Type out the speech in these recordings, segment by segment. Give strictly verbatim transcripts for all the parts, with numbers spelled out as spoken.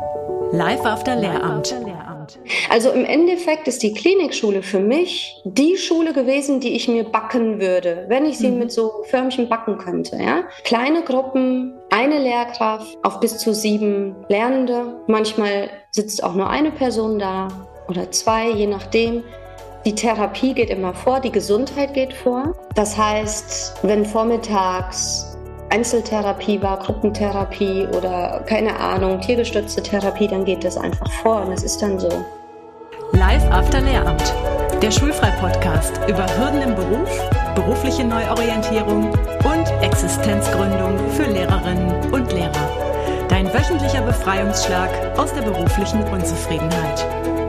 Live after Lehramt. Also im Endeffekt ist die Klinikschule für mich die Schule gewesen, die ich mir backen würde, wenn ich sie mhm. mit so Förmchen backen könnte. Ja? Kleine Gruppen, eine Lehrkraft auf bis zu sieben Lernende. Manchmal sitzt auch nur eine Person da oder zwei, je nachdem. Die Therapie geht immer vor, die Gesundheit geht vor. Das heißt, wenn vormittags Einzeltherapie war, Gruppentherapie oder keine Ahnung, tiergestützte Therapie, dann geht das einfach vor und es ist dann so. Live after Lehramt, der Schulfrei-Podcast über Hürden im Beruf, berufliche Neuorientierung und Existenzgründung für Lehrerinnen und Lehrer. Dein wöchentlicher Befreiungsschlag aus der beruflichen Unzufriedenheit.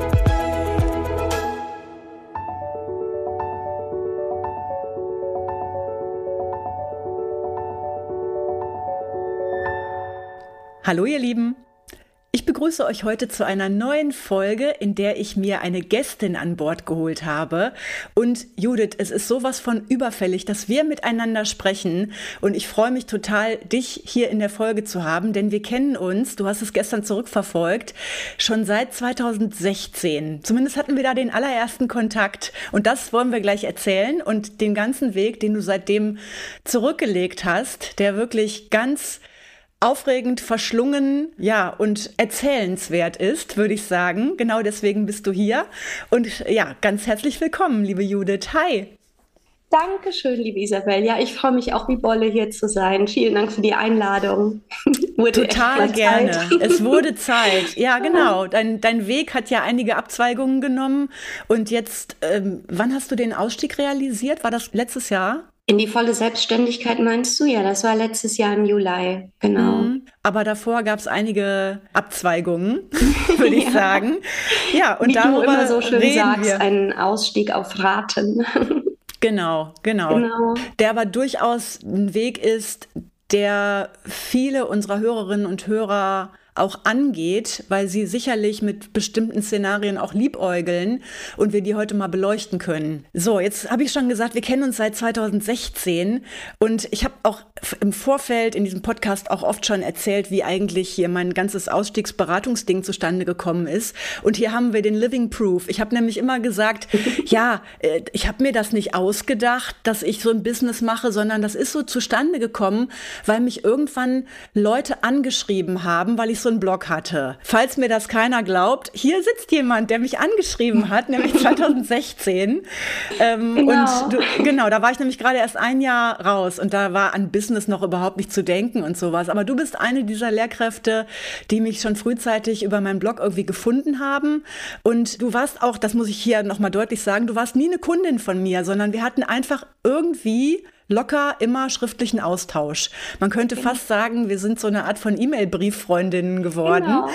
Hallo ihr Lieben, ich begrüße euch heute zu einer neuen Folge, in der ich mir eine Gästin an Bord geholt habe. Und Judith, es ist sowas von überfällig, dass wir miteinander sprechen und ich freue mich total, dich hier in der Folge zu haben, denn wir kennen uns, du hast es gestern zurückverfolgt, schon seit zweitausendsechzehn. Zumindest hatten wir da den allerersten Kontakt und das wollen wir gleich erzählen und den ganzen Weg, den du seitdem zurückgelegt hast, der wirklich ganz aufregend, verschlungen, ja, und erzählenswert ist, würde ich sagen. Genau deswegen bist du hier. Und ja, ganz herzlich willkommen, liebe Judith. Hi. Dankeschön, liebe Isabel. Ja, ich freue mich auch wie Bolle, hier zu sein. Vielen Dank für die Einladung. Wurde Total gerne. Zeit. Es wurde Zeit. Ja, genau. Dein, dein Weg hat ja einige Abzweigungen genommen. Und jetzt, ähm, wann hast du den Ausstieg realisiert? War das letztes Jahr? In die volle Selbstständigkeit meinst du? Ja, das war letztes Jahr im Juli, genau. Mhm. Aber davor gab es einige Abzweigungen, würde ich ja. sagen. Ja, und wie darüber du immer so schön reden sagst, wir. Einen Ausstieg auf Raten. Genau, genau, genau. Der aber durchaus ein Weg ist, der viele unserer Hörerinnen und Hörer auch angeht, weil sie sicherlich mit bestimmten Szenarien auch liebäugeln und wir die heute mal beleuchten können. So, jetzt habe ich schon gesagt, wir kennen uns seit zweitausendsechzehn und ich habe auch im Vorfeld in diesem Podcast auch oft schon erzählt, wie eigentlich hier mein ganzes Ausstiegsberatungsding zustande gekommen ist. Und hier haben wir den Living Proof. Ich habe nämlich immer gesagt, ja, ich habe mir das nicht ausgedacht, dass ich so ein Business mache, sondern das ist so zustande gekommen, weil mich irgendwann Leute angeschrieben haben, weil ich so einen Blog hatte. Falls mir das keiner glaubt, hier sitzt jemand, der mich angeschrieben hat, nämlich zweitausendsechzehn. Ähm, genau. Und du, genau, da war ich nämlich gerade erst ein Jahr raus und da war an Business noch überhaupt nicht zu denken und sowas. Aber du bist eine dieser Lehrkräfte, die mich schon frühzeitig über meinen Blog irgendwie gefunden haben. Und du warst auch, das muss ich hier nochmal deutlich sagen, du warst nie eine Kundin von mir, sondern wir hatten einfach irgendwie locker immer schriftlichen Austausch. Man könnte genau. fast sagen, wir sind so eine Art von E-Mail-Brieffreundinnen geworden. Genau.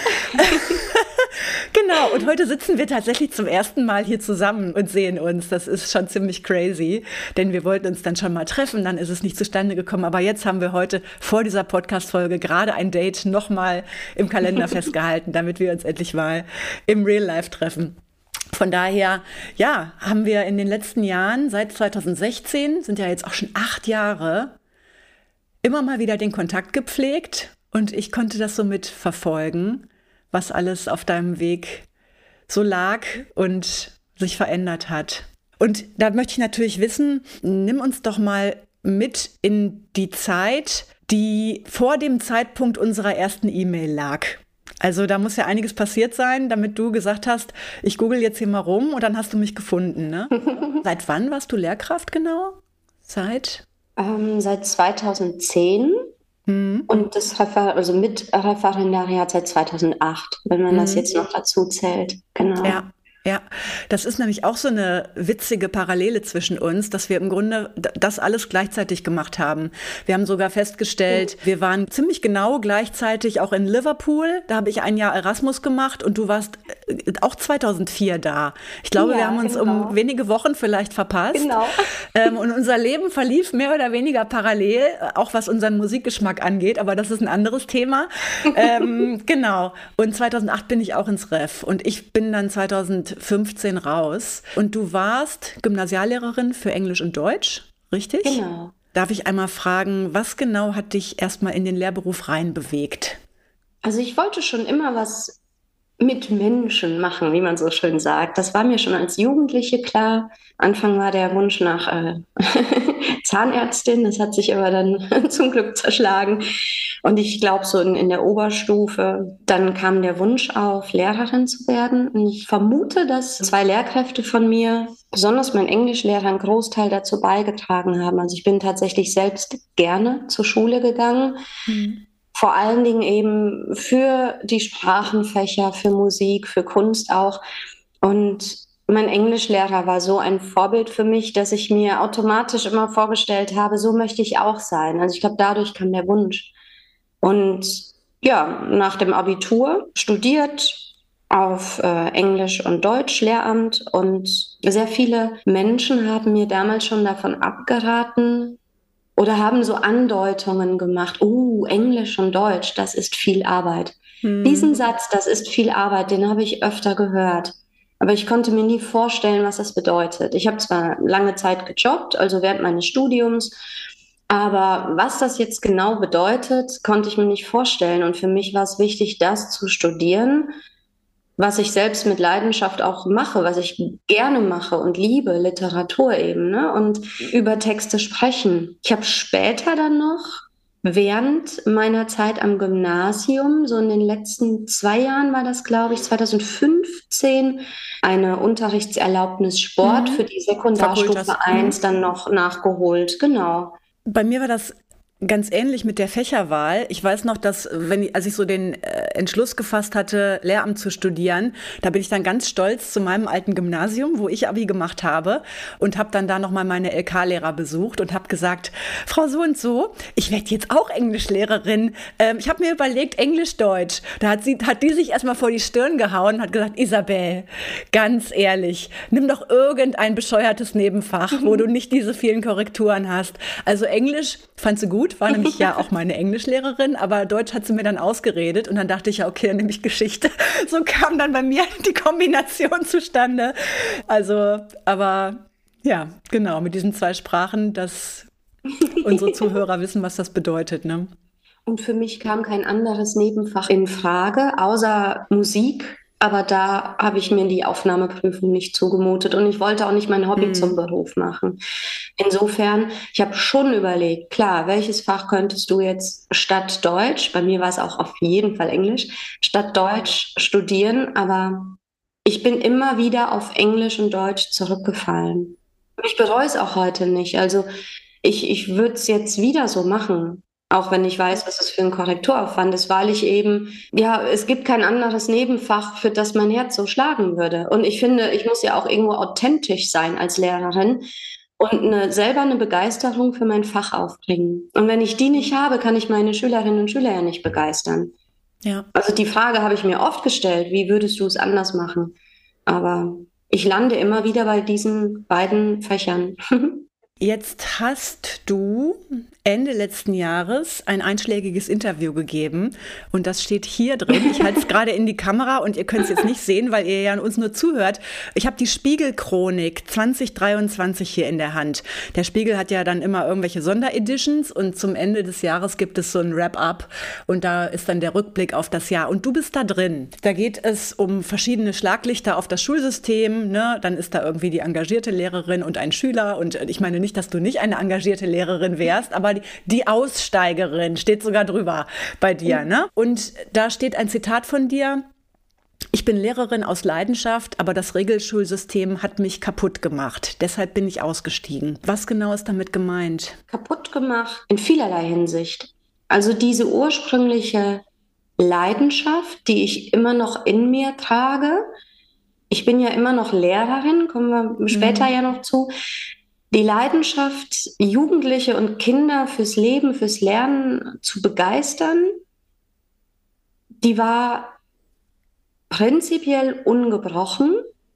Genau, und heute sitzen wir tatsächlich zum ersten Mal hier zusammen und sehen uns. Das ist schon ziemlich crazy, denn wir wollten uns dann schon mal treffen, dann ist es nicht zustande gekommen. Aber jetzt haben wir heute vor dieser Podcast-Folge gerade ein Date nochmal im Kalender festgehalten, damit wir uns endlich mal im Real Life treffen. Von daher, ja, haben wir in den letzten Jahren, seit zweitausendsechzehn, sind ja jetzt auch schon acht Jahre, immer mal wieder den Kontakt gepflegt und ich konnte das so mitverfolgen, was alles auf deinem Weg so lag und sich verändert hat. Und da möchte ich natürlich wissen, nimm uns doch mal mit in die Zeit, die vor dem Zeitpunkt unserer ersten E-Mail lag. Also da muss ja einiges passiert sein, damit du gesagt hast, ich google jetzt hier mal rum und dann hast du mich gefunden, ne? Seit wann warst du Lehrkraft genau? Seit? Ähm, seit zweitausendzehn hm. und das Refer- also mit Referendariat seit zweitausendacht, wenn man hm. das jetzt noch dazu zählt. Genau. Ja. Ja, das ist nämlich auch so eine witzige Parallele zwischen uns, dass wir im Grunde das alles gleichzeitig gemacht haben. Wir haben sogar festgestellt, wir waren ziemlich genau gleichzeitig auch in Liverpool. Da habe ich ein Jahr Erasmus gemacht und du warst auch zweitausendvier da. Ich glaube, ja, wir haben uns genau. um wenige Wochen vielleicht verpasst. Genau. Ähm, und unser Leben verlief mehr oder weniger parallel, auch was unseren Musikgeschmack angeht, aber das ist ein anderes Thema. ähm, genau. Und zweitausendacht bin ich auch ins Ref und ich bin dann zweitausendfünfzehn raus. Und du warst Gymnasiallehrerin für Englisch und Deutsch, richtig? Genau. Darf ich einmal fragen, was genau hat dich erstmal in den Lehrberuf reinbewegt? Also ich wollte schon immer was mit Menschen machen, wie man so schön sagt. Das war mir schon als Jugendliche klar. Anfang war der Wunsch nach äh, Zahnärztin, das hat sich aber dann zum Glück zerschlagen. Und ich glaube, so in, in der Oberstufe, dann kam der Wunsch auf, Lehrerin zu werden. Und ich vermute, dass zwei Lehrkräfte von mir, besonders mein Englischlehrer, einen Großteil dazu beigetragen haben. Also ich bin tatsächlich selbst gerne zur Schule gegangen. Mhm. Vor allen Dingen eben für die Sprachenfächer, für Musik, für Kunst auch. Und mein Englischlehrer war so ein Vorbild für mich, dass ich mir automatisch immer vorgestellt habe, so möchte ich auch sein. Also ich glaube, dadurch kam der Wunsch. Und ja, nach dem Abitur studiert auf äh, Englisch und Deutsch Lehramt. Und sehr viele Menschen haben mir damals schon davon abgeraten, oder haben so Andeutungen gemacht, oh, Englisch und Deutsch, das ist viel Arbeit. Hm. Diesen Satz, das ist viel Arbeit, den habe ich öfter gehört. Aber ich konnte mir nie vorstellen, was das bedeutet. Ich habe zwar lange Zeit gejobbt, also während meines Studiums, aber was das jetzt genau bedeutet, konnte ich mir nicht vorstellen. Und für mich war es wichtig, das zu studieren, was ich selbst mit Leidenschaft auch mache, was ich gerne mache und liebe, Literatur eben, ne? Und über Texte sprechen. Ich habe später dann noch, während meiner Zeit am Gymnasium, so in den letzten zwei Jahren war das, glaube ich, zwanzig fünfzehn, eine Unterrichtserlaubnis Sport mhm. für die Sekundarstufe eins dann noch nachgeholt. Genau. Bei mir war das ganz ähnlich mit der Fächerwahl. Ich weiß noch, dass, wenn ich, als ich so den äh, Entschluss gefasst hatte, Lehramt zu studieren, da bin ich dann ganz stolz zu meinem alten Gymnasium, wo ich Abi gemacht habe, und habe dann da nochmal meine L K-Lehrer besucht und habe gesagt, Frau so und so, ich werde jetzt auch Englischlehrerin. Ähm, ich habe mir überlegt, Englisch-Deutsch. Da hat sie, hat die sich erstmal vor die Stirn gehauen und hat gesagt, Isabel, ganz ehrlich, nimm doch irgendein bescheuertes Nebenfach, wo du nicht diese vielen Korrekturen hast. Also Englisch fand sie gut, war nämlich ja auch meine Englischlehrerin, aber Deutsch hat sie mir dann ausgeredet und dann dachte ich ja, okay, dann nehme ich Geschichte. So kam dann bei mir die Kombination zustande. Also, aber ja, genau, mit diesen zwei Sprachen, dass unsere Zuhörer wissen, was das bedeutet, ne? Und für mich kam kein anderes Nebenfach in Frage, außer Musik. Aber da habe ich mir die Aufnahmeprüfung nicht zugemutet und ich wollte auch nicht mein Hobby mhm. zum Beruf machen. Insofern, ich habe schon überlegt, klar, welches Fach könntest du jetzt statt Deutsch, bei mir war es auch auf jeden Fall Englisch, statt Deutsch studieren, aber ich bin immer wieder auf Englisch und Deutsch zurückgefallen. Ich bereue es auch heute nicht. Also ich, ich würde es jetzt wieder so machen. Auch wenn ich weiß, was das für ein Korrekturaufwand ist, weil ich eben, ja, es gibt kein anderes Nebenfach, für das mein Herz so schlagen würde. Und ich finde, ich muss ja auch irgendwo authentisch sein als Lehrerin und eine, selber eine Begeisterung für mein Fach aufbringen. Und wenn ich die nicht habe, kann ich meine Schülerinnen und Schüler ja nicht begeistern. Ja. Also die Frage habe ich mir oft gestellt, wie würdest du es anders machen? Aber ich lande immer wieder bei diesen beiden Fächern. Jetzt hast du Ende letzten Jahres ein einschlägiges Interview gegeben und das steht hier drin. Ich halte es gerade in die Kamera und ihr könnt es jetzt nicht sehen, weil ihr ja an uns nur zuhört. Ich habe die Spiegel-Chronik zwanzig dreiundzwanzig hier in der Hand. Der Spiegel hat ja dann immer irgendwelche Sondereditions und zum Ende des Jahres gibt es so ein Wrap-up und da ist dann der Rückblick auf das Jahr und du bist da drin. Da geht es um verschiedene Schlaglichter auf das Schulsystem, ne? Dann ist da irgendwie die engagierte Lehrerin und ein Schüler und ich meine nicht, dass du nicht eine engagierte Lehrerin wärst, aber die, die Aussteigerin steht sogar drüber bei dir, ne? Und da steht ein Zitat von dir: Ich bin Lehrerin aus Leidenschaft, aber das Regelschulsystem hat mich kaputt gemacht. Deshalb bin ich ausgestiegen. Was genau ist damit gemeint? Kaputt gemacht in vielerlei Hinsicht. Also diese ursprüngliche Leidenschaft, die ich immer noch in mir trage. Ich bin ja immer noch Lehrerin, kommen wir später mhm. ja noch zu. Die Leidenschaft, Jugendliche und Kinder fürs Leben, fürs Lernen zu begeistern, die war prinzipiell ungebrochen,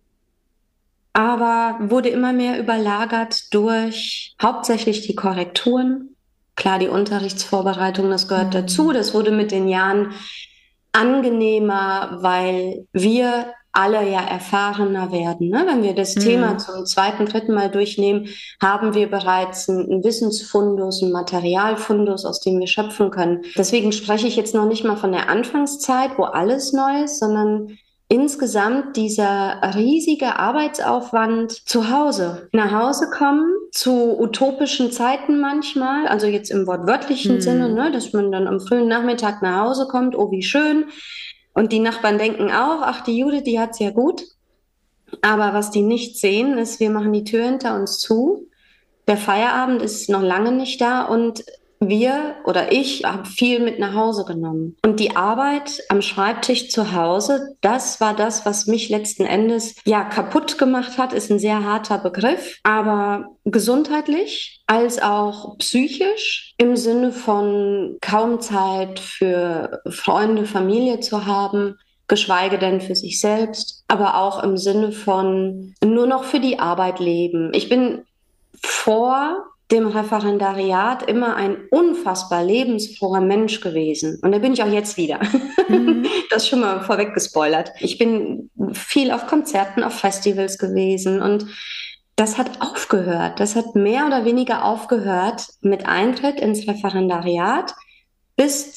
aber wurde immer mehr überlagert durch hauptsächlich die Korrekturen. Klar, die Unterrichtsvorbereitung, das gehört mhm. dazu. Das wurde mit den Jahren angenehmer, weil wir alle ja erfahrener werden. Ne? Wenn wir das mhm. Thema zum zweiten, dritten Mal durchnehmen, haben wir bereits einen Wissensfundus, einen Materialfundus, aus dem wir schöpfen können. Deswegen spreche ich jetzt noch nicht mal von der Anfangszeit, wo alles neu ist, sondern insgesamt dieser riesige Arbeitsaufwand zu Hause. Nach Hause kommen, zu utopischen Zeiten manchmal, also jetzt im wortwörtlichen mhm. Sinne, ne, dass man dann am frühen Nachmittag nach Hause kommt, oh wie schön. Und die Nachbarn denken auch, ach, die Judith, die hat's ja gut. Aber was die nicht sehen, ist, wir machen die Tür hinter uns zu. Der Feierabend ist noch lange nicht da und wir oder ich haben viel mit nach Hause genommen. Und die Arbeit am Schreibtisch zu Hause, das war das, was mich letzten Endes ja kaputt gemacht hat, ist ein sehr harter Begriff, aber gesundheitlich als auch psychisch im Sinne von kaum Zeit für Freunde, Familie zu haben, geschweige denn für sich selbst, aber auch im Sinne von nur noch für die Arbeit leben. Ich bin vor dem Referendariat immer ein unfassbar lebensfroher Mensch gewesen. Und da bin ich auch jetzt wieder. Mhm. Das ist schon mal vorweg gespoilert. Ich bin viel auf Konzerten, auf Festivals gewesen und das hat aufgehört. Das hat mehr oder weniger aufgehört mit Eintritt ins Referendariat bis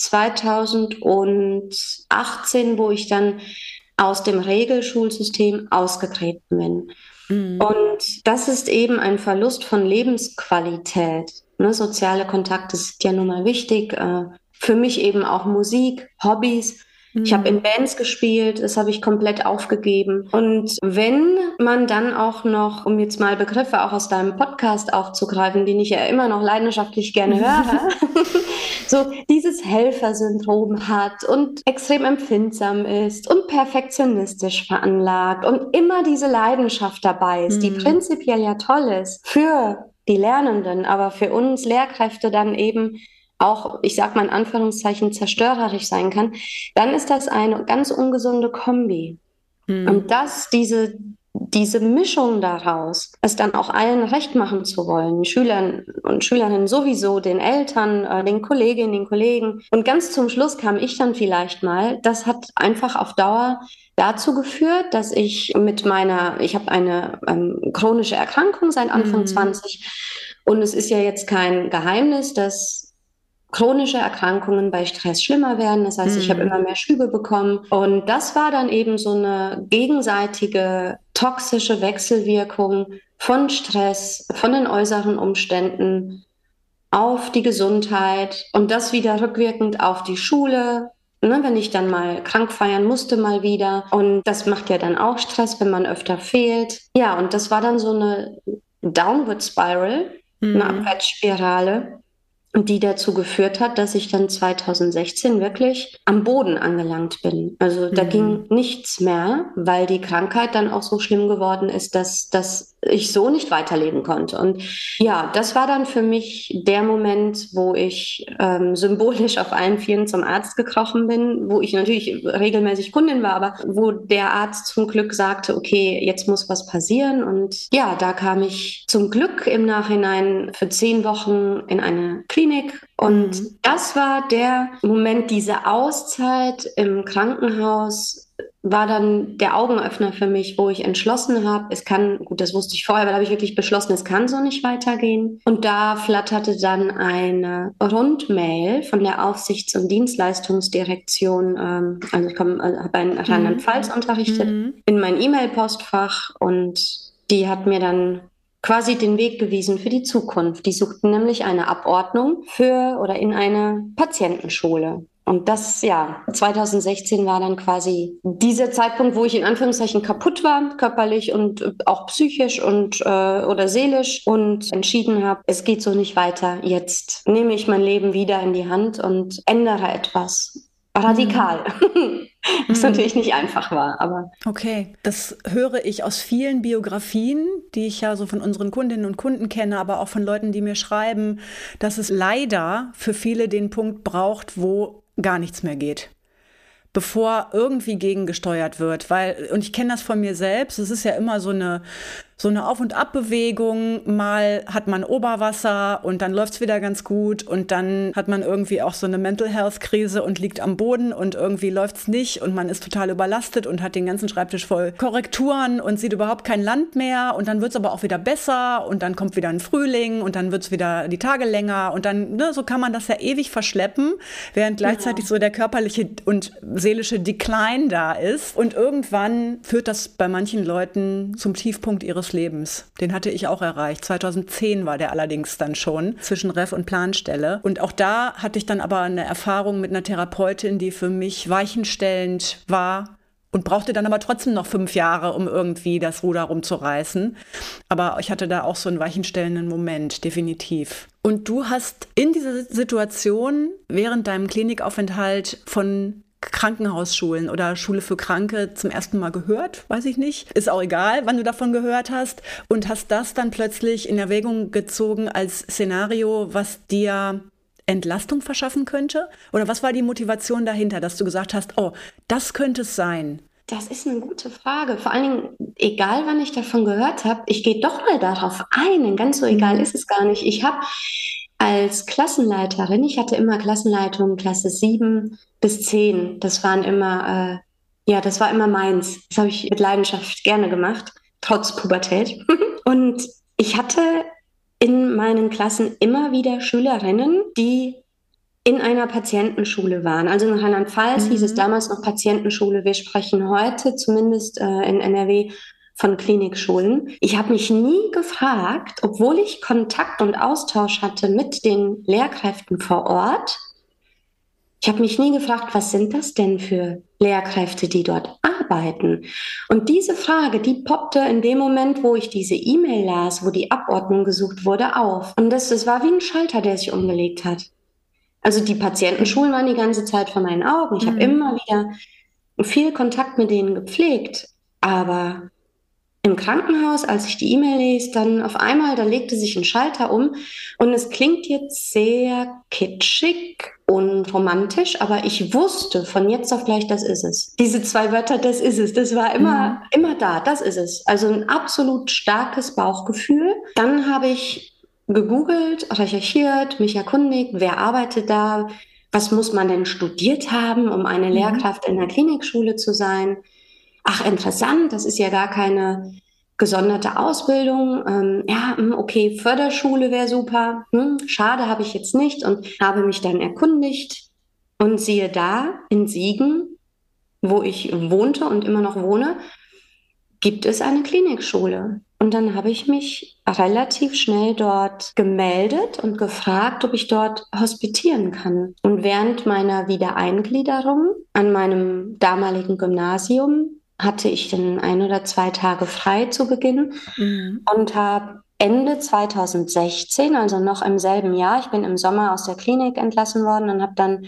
zweitausendachtzehn, wo ich dann aus dem Regelschulsystem ausgetreten bin. Mhm. Und das ist eben ein Verlust von Lebensqualität. Ne, soziale Kontakte sind ja nun mal wichtig. Äh, für mich eben auch Musik, Hobbys. Mhm. Ich habe in Bands gespielt, das habe ich komplett aufgegeben. Und wenn man dann auch noch, um jetzt mal Begriffe auch aus deinem Podcast aufzugreifen, den ich ja immer noch leidenschaftlich gerne höre, so dieses Helfersyndrom hat und extrem empfindsam ist und perfektionistisch veranlagt und immer diese Leidenschaft dabei ist, mhm. die prinzipiell ja toll ist für die Lernenden, aber für uns Lehrkräfte dann eben auch, ich sag mal in Anführungszeichen, zerstörerisch sein kann, dann ist das eine ganz ungesunde Kombi. Mhm. Und das, diese Diese Mischung daraus, es dann auch allen recht machen zu wollen, Schülern und Schülerinnen sowieso, den Eltern, äh, den Kolleginnen, den Kollegen. Und ganz zum Schluss kam ich dann vielleicht mal, das hat einfach auf Dauer dazu geführt, dass ich mit meiner, ich habe eine ähm, chronische Erkrankung seit Anfang mhm. zwanzig und es ist ja jetzt kein Geheimnis, dass chronische Erkrankungen bei Stress schlimmer werden. Das heißt, mhm. ich habe immer mehr Schübe bekommen. Und das war dann eben so eine gegenseitige toxische Wechselwirkung von Stress, von den äußeren Umständen auf die Gesundheit und das wieder rückwirkend auf die Schule. Ne, wenn ich dann mal krank feiern musste, mal wieder. Und das macht ja dann auch Stress, wenn man öfter fehlt. Ja, und das war dann so eine Downward Spiral, mhm. eine Abwärtsspirale, die dazu geführt hat, dass ich dann zweitausendsechzehn wirklich am Boden angelangt bin. Also da mhm. ging nichts mehr, weil die Krankheit dann auch so schlimm geworden ist, dass, dass ich so nicht weiterleben konnte. Und ja, das war dann für mich der Moment, wo ich ähm, symbolisch auf allen Vieren zum Arzt gekrochen bin, wo ich natürlich regelmäßig Kundin war, aber wo der Arzt zum Glück sagte, okay, jetzt muss was passieren. Und ja, da kam ich zum Glück im Nachhinein für zehn Wochen in eine Klinik. Und mhm. das war der Moment, diese Auszeit im Krankenhaus war dann der Augenöffner für mich, wo ich entschlossen habe, es kann, gut, das wusste ich vorher, aber da habe ich wirklich beschlossen, es kann so nicht weitergehen. Und da flatterte dann eine Rundmail von der Aufsichts- und Dienstleistungsdirektion, ähm, also ich komme, also habe in Rheinland-Pfalz mhm. unterrichtet, mhm. in mein E-Mail-Postfach und die hat mir dann quasi den Weg gewiesen für die Zukunft. Die suchten nämlich eine Abordnung für oder in eine Patientenschule. Und das, ja, zweitausendsechzehn war dann quasi dieser Zeitpunkt, wo ich in Anführungszeichen kaputt war, körperlich und auch psychisch und äh, oder seelisch und entschieden habe, es geht so nicht weiter. Jetzt nehme ich mein Leben wieder in die Hand und ändere etwas. Radikal. Mhm. Was natürlich nicht einfach war, aber... Okay, das höre ich aus vielen Biografien, die ich ja so von unseren Kundinnen und Kunden kenne, aber auch von Leuten, die mir schreiben, dass es leider für viele den Punkt braucht, wo gar nichts mehr geht, bevor irgendwie gegengesteuert wird, weil, und ich kenne das von mir selbst, es ist ja immer so eine so eine Auf- und Abbewegung. Mal hat man Oberwasser und dann läuft's wieder ganz gut und dann hat man irgendwie auch so eine Mental Health Krise und liegt am Boden und irgendwie läuft's nicht und man ist total überlastet und hat den ganzen Schreibtisch voll Korrekturen und sieht überhaupt kein Land mehr und dann wird's aber auch wieder besser und dann kommt wieder ein Frühling und dann wird's wieder die Tage länger und dann, ne, so kann man das ja ewig verschleppen, während gleichzeitig ja. so der körperliche und seelische Decline da ist. Und irgendwann führt das bei manchen Leuten zum Tiefpunkt ihres Lebens. Den hatte ich auch erreicht. zweitausendzehn war der allerdings dann schon zwischen Ref und Planstelle. Und auch da hatte ich dann aber eine Erfahrung mit einer Therapeutin, die für mich weichenstellend war und brauchte dann aber trotzdem noch fünf Jahre, um irgendwie das Ruder rumzureißen. Aber ich hatte da auch so einen weichenstellenden Moment, definitiv. Und du hast in dieser Situation während deinem Klinikaufenthalt von Krankenhausschulen oder Schule für Kranke zum ersten Mal gehört, weiß ich nicht. Ist auch egal, wann du davon gehört hast. Und hast das dann plötzlich in Erwägung gezogen als Szenario, was dir Entlastung verschaffen könnte? Oder was war die Motivation dahinter, dass du gesagt hast, oh, das könnte es sein? Das ist eine gute Frage. Vor allen Dingen, egal wann ich davon gehört habe, ich gehe doch mal darauf ein. Ganz so egal mhm. ist es gar nicht. Ich habe als Klassenleiterin, ich hatte immer Klassenleitung Klasse sieben bis zehn. Das waren immer, äh, ja, das war immer meins. Das habe ich mit Leidenschaft gerne gemacht, trotz Pubertät. Und ich hatte in meinen Klassen immer wieder Schülerinnen, die in einer Patientenschule waren. Also in Rheinland-Pfalz mhm. hieß es damals noch Patientenschule. Wir sprechen heute zumindest äh, in N R W von Klinikschulen. Ich habe mich nie gefragt, obwohl ich Kontakt und Austausch hatte mit den Lehrkräften vor Ort, ich habe mich nie gefragt, was sind das denn für Lehrkräfte, die dort arbeiten? Und diese Frage, die poppte in dem Moment, wo ich diese E-Mail las, wo die Abordnung gesucht wurde, auf. Und das, das war wie ein Schalter, der sich umgelegt hat. Also die Patientenschulen waren die ganze Zeit vor meinen Augen. Ich mhm. habe immer wieder viel Kontakt mit denen gepflegt. Aber im Krankenhaus, als ich die E-Mail lese, dann auf einmal, da legte sich ein Schalter um. Und es klingt jetzt sehr kitschig und romantisch, aber ich wusste von jetzt auf gleich, das ist es. Diese zwei Wörter, das ist es. Das war immer, mhm. immer da, das ist es. Also ein absolut starkes Bauchgefühl. Dann habe ich gegoogelt, recherchiert, mich erkundigt, wer arbeitet da, was muss man denn studiert haben, um eine mhm. Lehrkraft in der Klinikschule zu sein. Ach, interessant, das ist ja gar keine gesonderte Ausbildung. Ähm, ja, okay, Förderschule wäre super. Hm, schade, habe ich jetzt nicht und habe mich dann erkundigt. Und siehe da, in Siegen, wo ich wohnte und immer noch wohne, gibt es eine Klinikschule. Und dann habe ich mich relativ schnell dort gemeldet und gefragt, ob ich dort hospitieren kann. Und während meiner Wiedereingliederung an meinem damaligen Gymnasium hatte ich dann ein oder zwei Tage frei zu Beginn mhm. und habe Ende zweitausendsechzehn, also noch im selben Jahr, ich bin im Sommer aus der Klinik entlassen worden und habe dann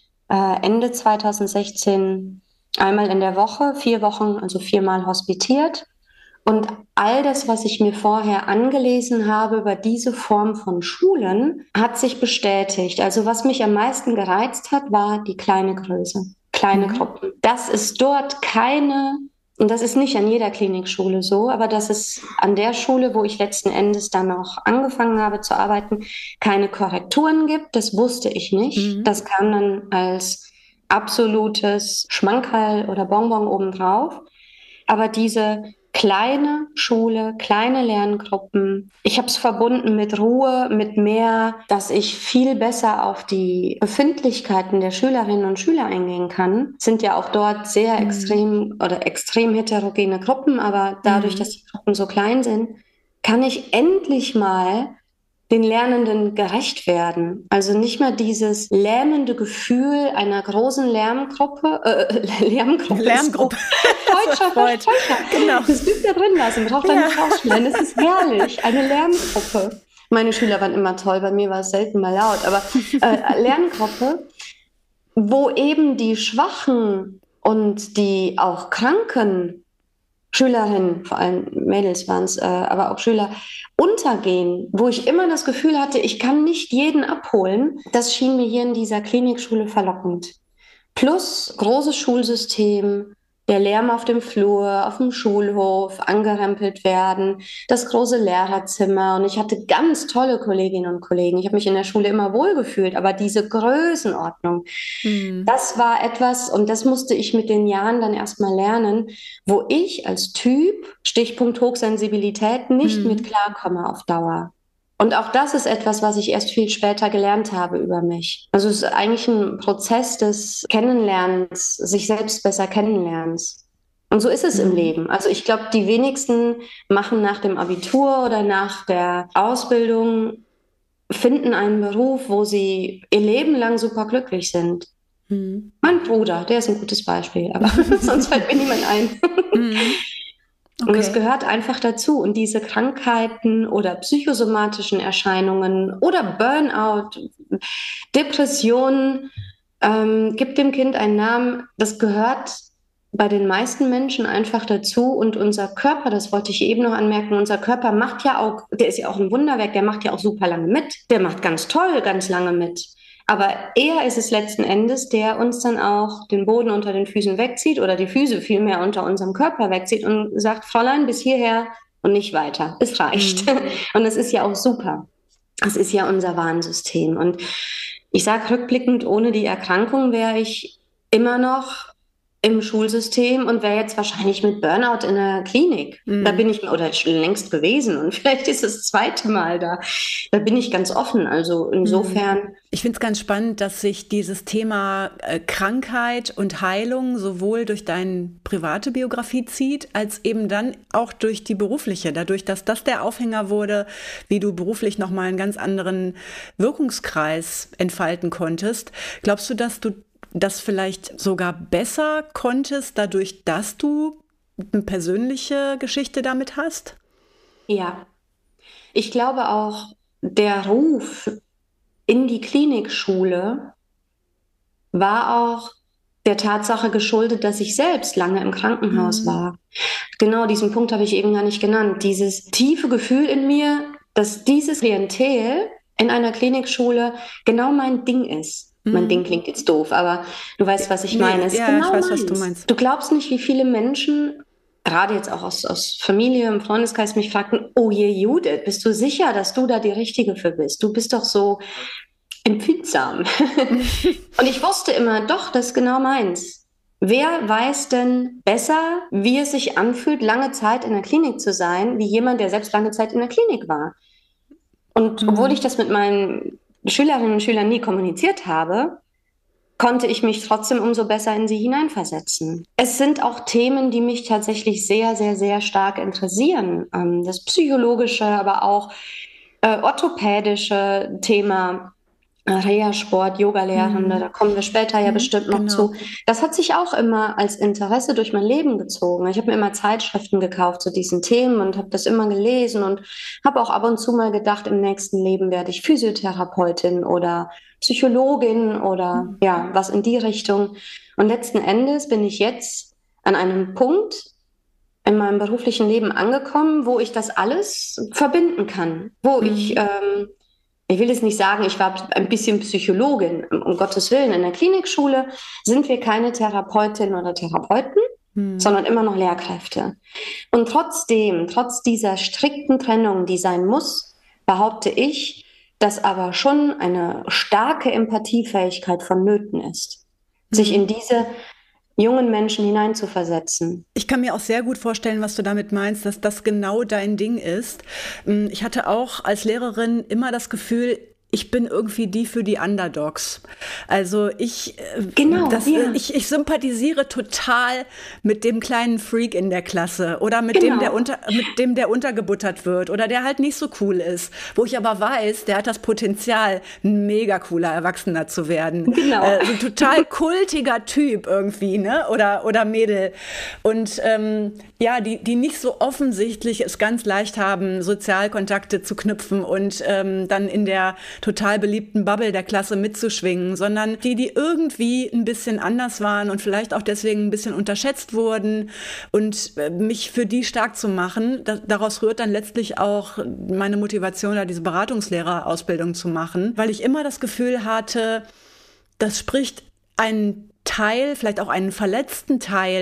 äh, Ende zweitausendsechzehn einmal in der Woche, vier Wochen, also viermal hospitiert. Und all das, was ich mir vorher angelesen habe über diese Form von Schulen, hat sich bestätigt. Also was mich am meisten gereizt hat, war die kleine Größe, kleine mhm. Gruppen. Das ist dort keine, und das ist nicht an jeder Klinikschule so, aber das ist an der Schule, wo ich letzten Endes dann auch angefangen habe zu arbeiten, keine Korrekturen gibt. Das wusste ich nicht. Mhm. Das kam dann als absolutes Schmankerl oder Bonbon obendrauf. Aber diese kleine Schule, kleine Lerngruppen. Ich habe es verbunden mit Ruhe, mit mehr, dass ich viel besser auf die Befindlichkeiten der Schülerinnen und Schüler eingehen kann. Es sind ja auch dort sehr mhm. extrem oder extrem heterogene Gruppen, aber dadurch, mhm. dass die Gruppen so klein sind, kann ich endlich mal den Lernenden gerecht werden. Also nicht mehr dieses lähmende Gefühl einer großen Lärmgruppe, äh, Lärmgruppe. Lärmgruppe. Deutscher, Deutscher. Genau. Das dürft ihr drin lassen, braucht ihr ja. nicht rausschneiden. Das ist herrlich, eine Lärmgruppe. Meine Schüler waren immer toll, bei mir war es selten mal laut, aber äh, Lerngruppe, wo eben die Schwachen und die auch Kranken Schülerinnen, vor allem Mädels waren es, äh, aber auch Schüler, untergehen, wo ich immer das Gefühl hatte, ich kann nicht jeden abholen. Das schien mir hier in dieser Klinikschule verlockend. Plus großes Schulsystem, Der Lärm auf dem Flur, auf dem Schulhof, angerempelt werden, das große Lehrerzimmer. Und ich hatte ganz tolle Kolleginnen und Kollegen. Ich habe mich in der Schule immer wohlgefühlt, aber diese Größenordnung, Mhm. das war etwas, und das musste ich mit den Jahren dann erstmal lernen, wo ich als Typ, Stichpunkt Hochsensibilität, nicht Mhm. mit klarkomme auf Dauer. Und auch das ist etwas, was ich erst viel später gelernt habe über mich. Also es ist eigentlich ein Prozess des Kennenlernens, sich selbst besser kennenlernens. Und so ist es im Mhm. Leben. Also ich glaube, die wenigsten machen nach dem Abitur oder nach der Ausbildung, finden einen Beruf, wo sie ihr Leben lang super glücklich sind. Mhm. Mein Bruder, der ist ein gutes Beispiel, aber sonst fällt mir niemand ein. Mhm. Und es Okay. gehört einfach dazu. Und diese Krankheiten oder psychosomatischen Erscheinungen oder Burnout, Depressionen, ähm, gibt dem Kind einen Namen. Das gehört bei den meisten Menschen einfach dazu. Und unser Körper, das wollte ich eben noch anmerken, unser Körper macht ja auch, der ist ja auch ein Wunderwerk, der macht ja auch super lange mit. Der macht ganz toll, ganz lange mit. Aber er ist es letzten Endes, der uns dann auch den Boden unter den Füßen wegzieht oder die Füße vielmehr unter unserem Körper wegzieht und sagt, Fräulein, bis hierher und nicht weiter. Es reicht. Mhm. Und das ist ja auch super. Das ist ja unser Warnsystem. Und ich sage rückblickend, ohne die Erkrankung wäre ich immer noch im Schulsystem und wäre jetzt wahrscheinlich mit Burnout in der Klinik. Da bin Mhm. ich, oder schon längst gewesen und vielleicht ist es das zweite Mal da. Da bin ich ganz offen. Also Mhm. insofern. Ich finde es ganz spannend, dass sich dieses Thema äh, Krankheit und Heilung sowohl durch deine private Biografie zieht, als eben dann auch durch die berufliche. Dadurch, dass das der Aufhänger wurde, wie du beruflich nochmal einen ganz anderen Wirkungskreis entfalten konntest. Glaubst du, dass du das vielleicht sogar besser konntest, dadurch, dass du eine persönliche Geschichte damit hast? Ja, ich glaube auch, der Ruf in die Klinikschule war auch der Tatsache geschuldet, dass ich selbst lange im Krankenhaus Mhm. war. Genau, diesen Punkt habe ich eben gar nicht genannt. Dieses tiefe Gefühl in mir, dass dieses Klientel in einer Klinikschule genau mein Ding ist. Mein Ding Mhm. klingt jetzt doof, aber du weißt, was ich meine. Nee, Es ist ja, ich genau weiß, was du meins. meinst. Du glaubst nicht, wie viele Menschen, gerade jetzt auch aus, aus Familie, im Freundeskreis, mich fragten, oh je, Judith, bist du sicher, dass du da die Richtige für bist? Du bist doch so empfindsam. Und ich wusste immer, doch, das ist genau meins. Wer weiß denn besser, wie es sich anfühlt, lange Zeit in der Klinik zu sein, wie jemand, der selbst lange Zeit in der Klinik war? Und obwohl ich Mhm. das mit meinen Schülerinnen und Schülern nie kommuniziert habe, konnte ich mich trotzdem umso besser in sie hineinversetzen. Es sind auch Themen, die mich tatsächlich sehr, sehr, sehr stark interessieren. Ähm, das psychologische, aber auch äh, orthopädische Thema. Reha-Sport, Yoga-Lehrende, da Mhm. kommen wir später ja Mhm. bestimmt noch Genau. zu. Das hat sich auch immer als Interesse durch mein Leben gezogen. Ich habe mir immer Zeitschriften gekauft zu diesen Themen und habe das immer gelesen und habe auch ab und zu mal gedacht, im nächsten Leben werde ich Physiotherapeutin oder Psychologin oder Mhm. ja, was in die Richtung. Und letzten Endes bin ich jetzt an einem Punkt in meinem beruflichen Leben angekommen, wo ich das alles verbinden kann, wo ich Mhm. ähm, ich will jetzt nicht sagen, ich war ein bisschen Psychologin, um Gottes Willen. In der Klinikschule sind wir keine Therapeutinnen oder Therapeuten, Mhm. sondern immer noch Lehrkräfte. Und trotzdem, trotz dieser strikten Trennung, die sein muss, behaupte ich, dass aber schon eine starke Empathiefähigkeit vonnöten ist, sich in Mhm. diese jungen Menschen hineinzuversetzen. Ich kann mir auch sehr gut vorstellen, was du damit meinst, dass das genau dein Ding ist. Ähm, Ich hatte auch als Lehrerin immer das Gefühl, ich bin irgendwie die für die Underdogs. Also ich, äh, Genau, das, äh, ja, ich, ich sympathisiere total mit dem kleinen Freak in der Klasse oder mit dem, der genau, unter, mit dem, der untergebuttert wird oder der halt nicht so cool ist. Wo ich aber weiß, der hat das Potenzial, ein mega cooler Erwachsener zu werden. genau. Äh, so ein total kultiger Typ irgendwie, ne? Oder, oder Mädel. Und ähm, ja, die, die nicht so offensichtlich es ganz leicht haben, Sozialkontakte zu knüpfen und ähm, dann in der total beliebten Bubble der Klasse mitzuschwingen, sondern die, die irgendwie ein bisschen anders waren und vielleicht auch deswegen ein bisschen unterschätzt wurden und äh, mich für die stark zu machen. Da, daraus rührt dann letztlich auch meine Motivation, da diese Beratungslehrerausbildung zu machen, weil ich immer das Gefühl hatte, das spricht einen Teil, vielleicht auch einen verletzten Teil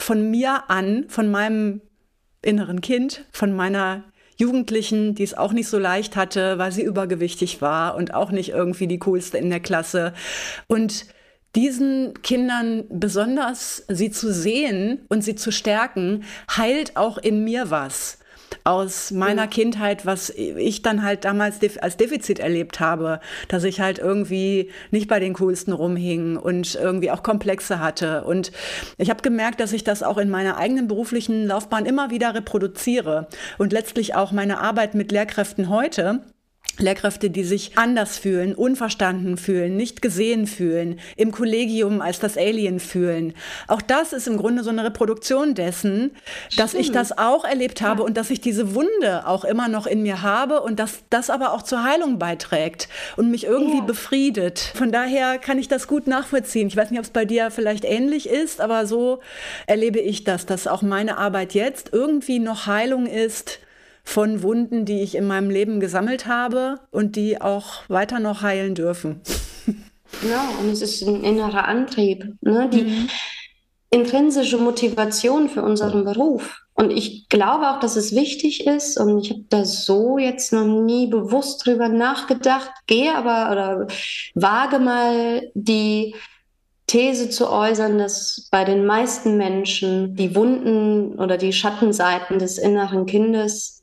von mir an, von meinem inneren Kind, von meiner Jugendlichen, die es auch nicht so leicht hatte, weil sie übergewichtig war und auch nicht irgendwie die coolste in der Klasse. Und diesen Kindern besonders sie zu sehen und sie zu stärken, heilt auch in mir was aus meiner Kindheit, was ich dann halt damals als Defizit erlebt habe, dass ich halt irgendwie nicht bei den Coolsten rumhing und irgendwie auch Komplexe hatte. Und ich habe gemerkt, dass ich das auch in meiner eigenen beruflichen Laufbahn immer wieder reproduziere und letztlich auch meine Arbeit mit Lehrkräften heute. Lehrkräfte, die sich anders fühlen, unverstanden fühlen, nicht gesehen fühlen, im Kollegium als das Alien fühlen. Auch das ist im Grunde so eine Reproduktion dessen, dass Stimmt. ich das auch erlebt habe ja. und dass ich diese Wunde auch immer noch in mir habe und dass das aber auch zur Heilung beiträgt und mich irgendwie ja. befriedet. Von daher kann ich das gut nachvollziehen. Ich weiß nicht, ob es bei dir vielleicht ähnlich ist, aber so erlebe ich das, dass auch meine Arbeit jetzt irgendwie noch Heilung ist von Wunden, die ich in meinem Leben gesammelt habe und die auch weiter noch heilen dürfen. Ja, und es ist ein innerer Antrieb, ne? Die mhm. intrinsische Motivation für unseren Beruf. Und ich glaube auch, dass es wichtig ist, und ich habe da so jetzt noch nie bewusst drüber nachgedacht, gehe aber oder wage mal die These zu äußern, dass bei den meisten Menschen die Wunden oder die Schattenseiten des inneren Kindes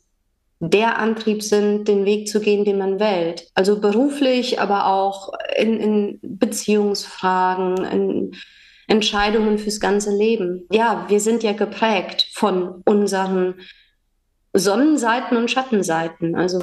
der Antrieb sind, den Weg zu gehen, den man wählt. Also beruflich, aber auch in, in Beziehungsfragen, in Entscheidungen fürs ganze Leben. Ja, wir sind ja geprägt von unseren Sonnenseiten und Schattenseiten. Also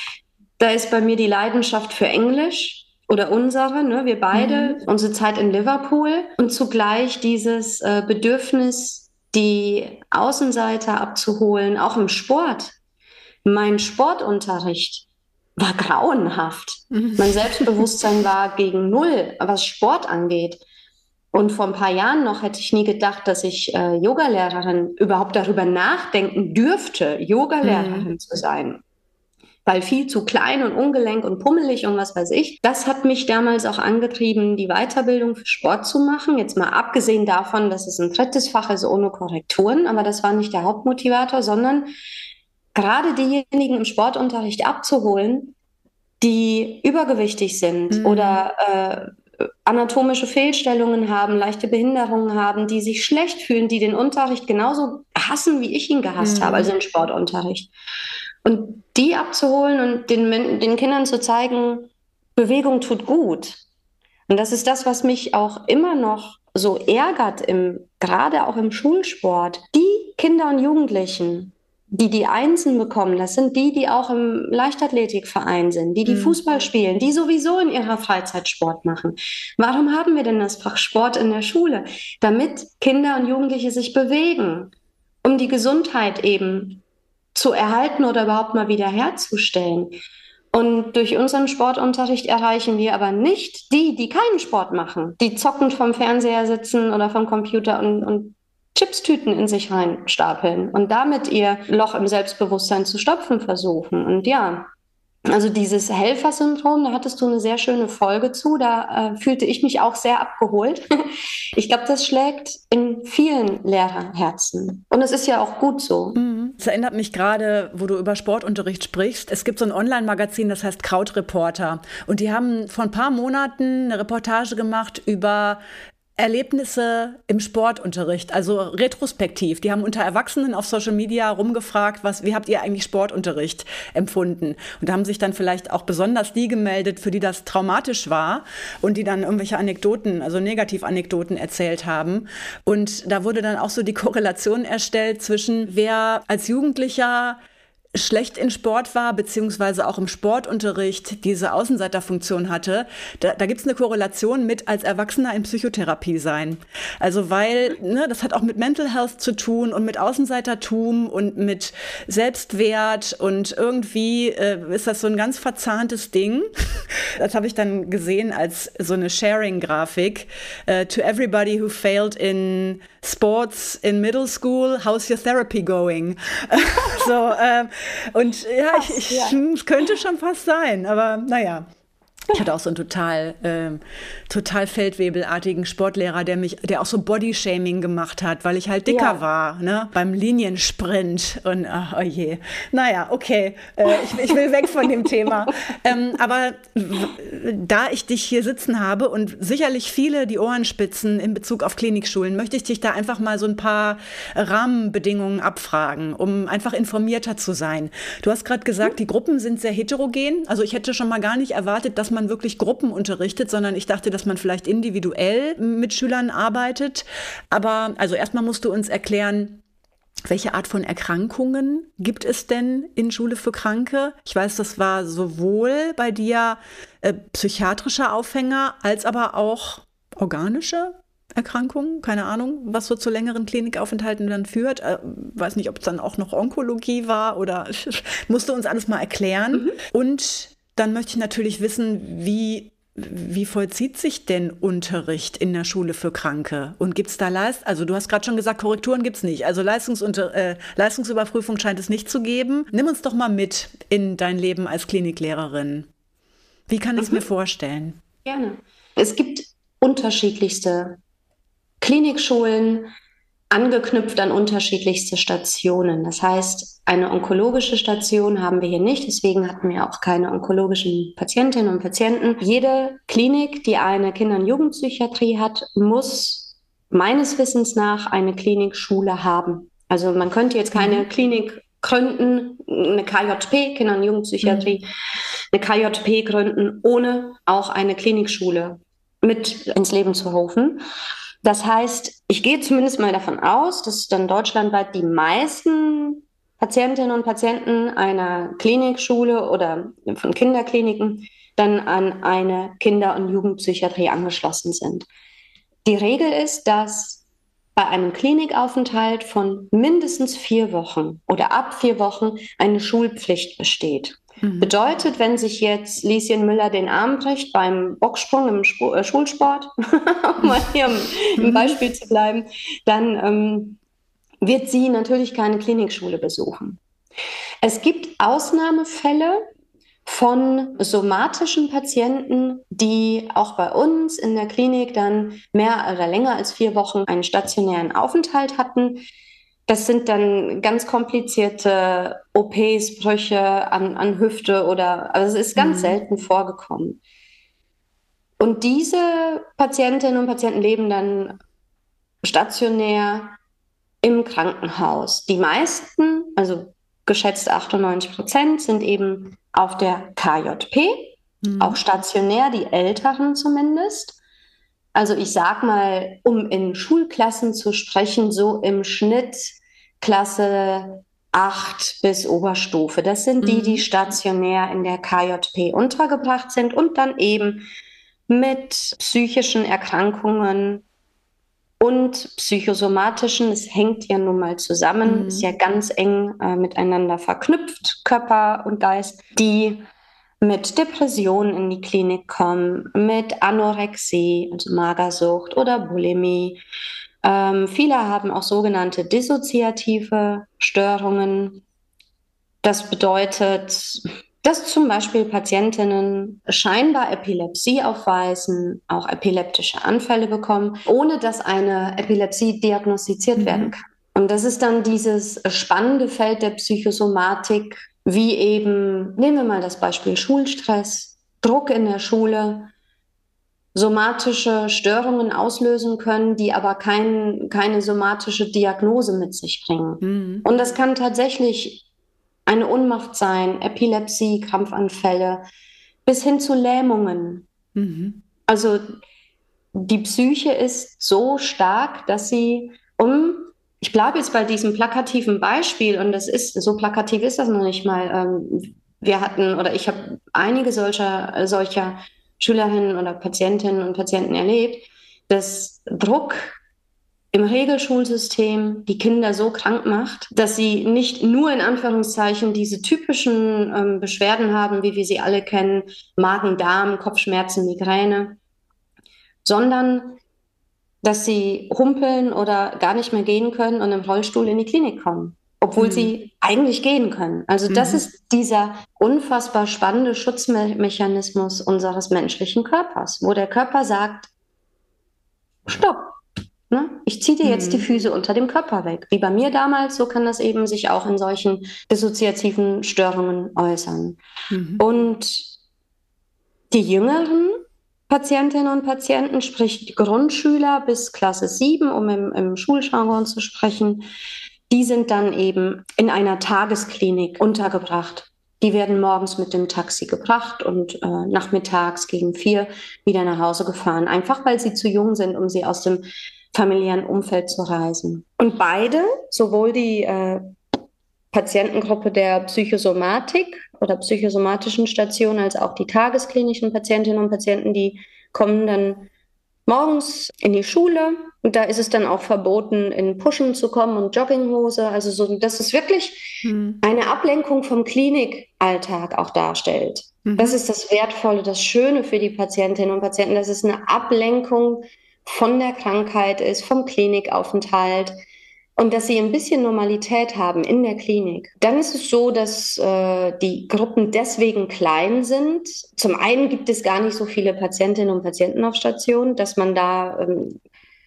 da ist bei mir die Leidenschaft für Englisch oder unsere, ne, wir beide, mhm. unsere Zeit in Liverpool und zugleich dieses äh, Bedürfnis, die Außenseiter abzuholen, auch im Sport. Mein Sportunterricht war grauenhaft. Mhm. Mein Selbstbewusstsein war gegen null, was Sport angeht. Und vor ein paar Jahren noch hätte ich nie gedacht, dass ich äh, Yogalehrerin überhaupt darüber nachdenken dürfte, Yogalehrerin mhm. zu sein. Weil viel zu klein und ungelenk und pummelig und was weiß ich. Das hat mich damals auch angetrieben, die Weiterbildung für Sport zu machen. Jetzt mal abgesehen davon, dass es ein drittes Fach ist ohne Korrekturen. Aber das war nicht der Hauptmotivator, sondern gerade diejenigen im Sportunterricht abzuholen, die übergewichtig sind mhm. oder äh, anatomische Fehlstellungen haben, leichte Behinderungen haben, die sich schlecht fühlen, die den Unterricht genauso hassen, wie ich ihn gehasst mhm. habe, also den Sportunterricht. Und die abzuholen und den, den Kindern zu zeigen, Bewegung tut gut. Und das ist das, was mich auch immer noch so ärgert, im, gerade auch im Schulsport. Die Kinder und Jugendlichen, die die Einsen bekommen, das sind die, die auch im Leichtathletikverein sind, die die mhm. Fußball spielen, die sowieso in ihrer Freizeit Sport machen. Warum haben wir denn das Fach Sport in der Schule? Damit Kinder und Jugendliche sich bewegen, um die Gesundheit eben zu erhalten oder überhaupt mal wieder herzustellen. Und durch unseren Sportunterricht erreichen wir aber nicht die, die keinen Sport machen, die zockend vom Fernseher sitzen oder vom Computer und, und Chipstüten in sich reinstapeln und damit ihr Loch im Selbstbewusstsein zu stopfen versuchen. Und ja, also dieses Helfersyndrom, da hattest du eine sehr schöne Folge zu, da äh, fühlte ich mich auch sehr abgeholt. Ich glaube, das schlägt in vielen Lehrerherzen. Und es ist ja auch gut so. Es erinnert mich gerade, wo du über Sportunterricht sprichst. Es gibt so ein Online-Magazin, das heißt Krautreporter. Und die haben vor ein paar Monaten eine Reportage gemacht über Erlebnisse im Sportunterricht, also retrospektiv. Die haben unter Erwachsenen auf Social Media rumgefragt, was, wie habt ihr eigentlich Sportunterricht empfunden? Und da haben sich dann vielleicht auch besonders die gemeldet, für die das traumatisch war und die dann irgendwelche Anekdoten, also Negativanekdoten erzählt haben. Und da wurde dann auch so die Korrelation erstellt zwischen wer als Jugendlicher schlecht in Sport war, beziehungsweise auch im Sportunterricht diese Außenseiterfunktion hatte, da, da gibt es eine Korrelation mit als Erwachsener in Psychotherapie sein. Also weil, ne, das hat auch mit Mental Health zu tun und mit Außenseitertum und mit Selbstwert und irgendwie äh, ist das so ein ganz verzahntes Ding. Das habe ich dann gesehen als so eine Sharing-Grafik. Uh, to everybody who failed in sports in middle school, how's your therapy going? So, ähm, und ja, ich, ich, ja, es könnte schon fast sein, aber naja. Ich hatte auch so einen total, ähm, total feldwebelartigen Sportlehrer, der mich, der auch so Bodyshaming gemacht hat, weil ich halt dicker Ja. war, ne, beim Liniensprint. Und ach, oh je. Naja, okay, äh, ich, ich will weg von dem Thema. Ähm, aber w- da ich dich hier sitzen habe und sicherlich viele die Ohren spitzen in Bezug auf Klinikschulen, möchte ich dich da einfach mal so ein paar Rahmenbedingungen abfragen, um einfach informierter zu sein. Du hast gerade gesagt, die Gruppen sind sehr heterogen. Also ich hätte schon mal gar nicht erwartet, dass man wirklich Gruppen unterrichtet, sondern ich dachte, dass man vielleicht individuell mit Schülern arbeitet. Aber also erstmal musst du uns erklären, welche Art von Erkrankungen gibt es denn in Schule für Kranke? Ich weiß, das war sowohl bei dir äh, psychiatrischer Aufhänger als aber auch organische Erkrankungen. Keine Ahnung, was so zu längeren Klinikaufenthalten dann führt. Äh, weiß nicht, ob es dann auch noch Onkologie war oder musst du uns alles mal erklären. Mhm. Und dann möchte ich natürlich wissen, wie, wie vollzieht sich denn Unterricht in der Schule für Kranke? Und gibt es da Leist? Also du hast gerade schon gesagt, Korrekturen gibt es nicht. Also Leistungsunter äh, Leistungsüberprüfung scheint es nicht zu geben. Nimm uns doch mal mit in dein Leben als Kliniklehrerin. Wie kann ich es Mhm. mir vorstellen? Gerne. Es gibt unterschiedlichste Klinikschulen, angeknüpft an unterschiedlichste Stationen. Das heißt, eine onkologische Station haben wir hier nicht, deswegen hatten wir auch keine onkologischen Patientinnen und Patienten. Jede Klinik, die eine Kinder- und Jugendpsychiatrie hat, muss meines Wissens nach eine Klinikschule haben. Also man könnte jetzt keine Mhm. Klinik gründen, eine K J P, Kinder- und Jugendpsychiatrie, Mhm. eine K J P gründen, ohne auch eine Klinikschule mit ins Leben zu rufen. Das heißt, ich gehe zumindest mal davon aus, dass dann deutschlandweit die meisten Patientinnen und Patienten einer Klinikschule oder von Kinderkliniken dann an eine Kinder- und Jugendpsychiatrie angeschlossen sind. Die Regel ist, dass bei einem Klinikaufenthalt von mindestens vier Wochen oder ab vier Wochen eine Schulpflicht besteht. Mhm. Bedeutet, wenn sich jetzt Lieschen Müller den Arm bricht beim Boxsprung im Sp äh, Schulsport, um mal hier im, im Beispiel zu bleiben, dann ähm, wird sie natürlich keine Klinikschule besuchen. Es gibt Ausnahmefälle von somatischen Patienten, die auch bei uns in der Klinik dann mehr oder länger als vier Wochen einen stationären Aufenthalt hatten. Das sind dann ganz komplizierte O Ps, Brüche an, an Hüfte oder, also es ist ganz Mhm. selten vorgekommen. Und diese Patientinnen und Patienten leben dann stationär im Krankenhaus. Die meisten, also geschätzt achtundneunzig Prozent, sind eben auf der K J P, Mhm. auch stationär, die Älteren zumindest. Also ich sag mal, um in Schulklassen zu sprechen, so im Schnitt Klasse acht bis Oberstufe. Das sind die, die Mhm. stationär in der K J P untergebracht sind und dann eben mit psychischen Erkrankungen und psychosomatischen, es hängt ja nun mal zusammen, Mhm. ist ja ganz eng äh, miteinander verknüpft, Körper und Geist, die mit Depressionen in die Klinik kommen, mit Anorexie, also Magersucht oder Bulimie. Ähm, viele haben auch sogenannte dissoziative Störungen. Das bedeutet, dass zum Beispiel Patientinnen scheinbar Epilepsie aufweisen, auch epileptische Anfälle bekommen, ohne dass eine Epilepsie diagnostiziert Mhm. werden kann. Und das ist dann dieses spannende Feld der Psychosomatik, wie eben, nehmen wir mal das Beispiel Schulstress, Druck in der Schule, somatische Störungen auslösen können, die aber kein, keine somatische Diagnose mit sich bringen. Mhm. Und das kann tatsächlich eine Ohnmacht sein, Epilepsie, Krampfanfälle, bis hin zu Lähmungen. Mhm. Also die Psyche ist so stark, dass sie um, ich bleibe jetzt bei diesem plakativen Beispiel, und das ist, so plakativ ist das noch nicht mal. Ähm, wir hatten, oder ich habe einige solcher, solcher Schülerinnen oder Patientinnen und Patienten erlebt, dass Druck im Regelschulsystem die Kinder so krank macht, dass sie nicht nur in Anführungszeichen diese typischen ähm, Beschwerden haben, wie wir sie alle kennen, Magen-Darm, Kopfschmerzen, Migräne, sondern dass sie humpeln oder gar nicht mehr gehen können und im Rollstuhl in die Klinik kommen. obwohl Mhm. sie eigentlich gehen können. Also das Mhm. ist dieser unfassbar spannende Schutzmechanismus unseres menschlichen Körpers, wo der Körper sagt, stopp, ne? Ich ziehe dir jetzt die Mhm. Füße unter dem Körper weg. Wie bei mir damals, so kann das eben sich auch in solchen dissoziativen Störungen äußern. Mhm. Und die jüngeren Patientinnen und Patienten, sprich die Grundschüler bis Klasse sieben, um im, im Schuljargon zu sprechen, die sind dann eben in einer Tagesklinik untergebracht. Die werden morgens mit dem Taxi gebracht und äh, nachmittags gegen vier wieder nach Hause gefahren, einfach weil sie zu jung sind, um sie aus dem familiären Umfeld zu reisen. Und beide, sowohl die äh, Patientengruppe der Psychosomatik oder psychosomatischen Station als auch die tagesklinischen Patientinnen und Patienten, die kommen dann morgens in die Schule und da ist es dann auch verboten, in Puschen zu kommen und Jogginghose. Also so, dass es wirklich Mhm. eine Ablenkung vom Klinikalltag auch darstellt. Mhm. Das ist das Wertvolle, das Schöne für die Patientinnen und Patienten, dass es eine Ablenkung von der Krankheit ist, vom Klinikaufenthalt und dass sie ein bisschen Normalität haben in der Klinik. Dann ist es so, dass äh, die Gruppen deswegen klein sind. Zum einen gibt es gar nicht so viele Patientinnen und Patienten auf Station, dass man da ähm,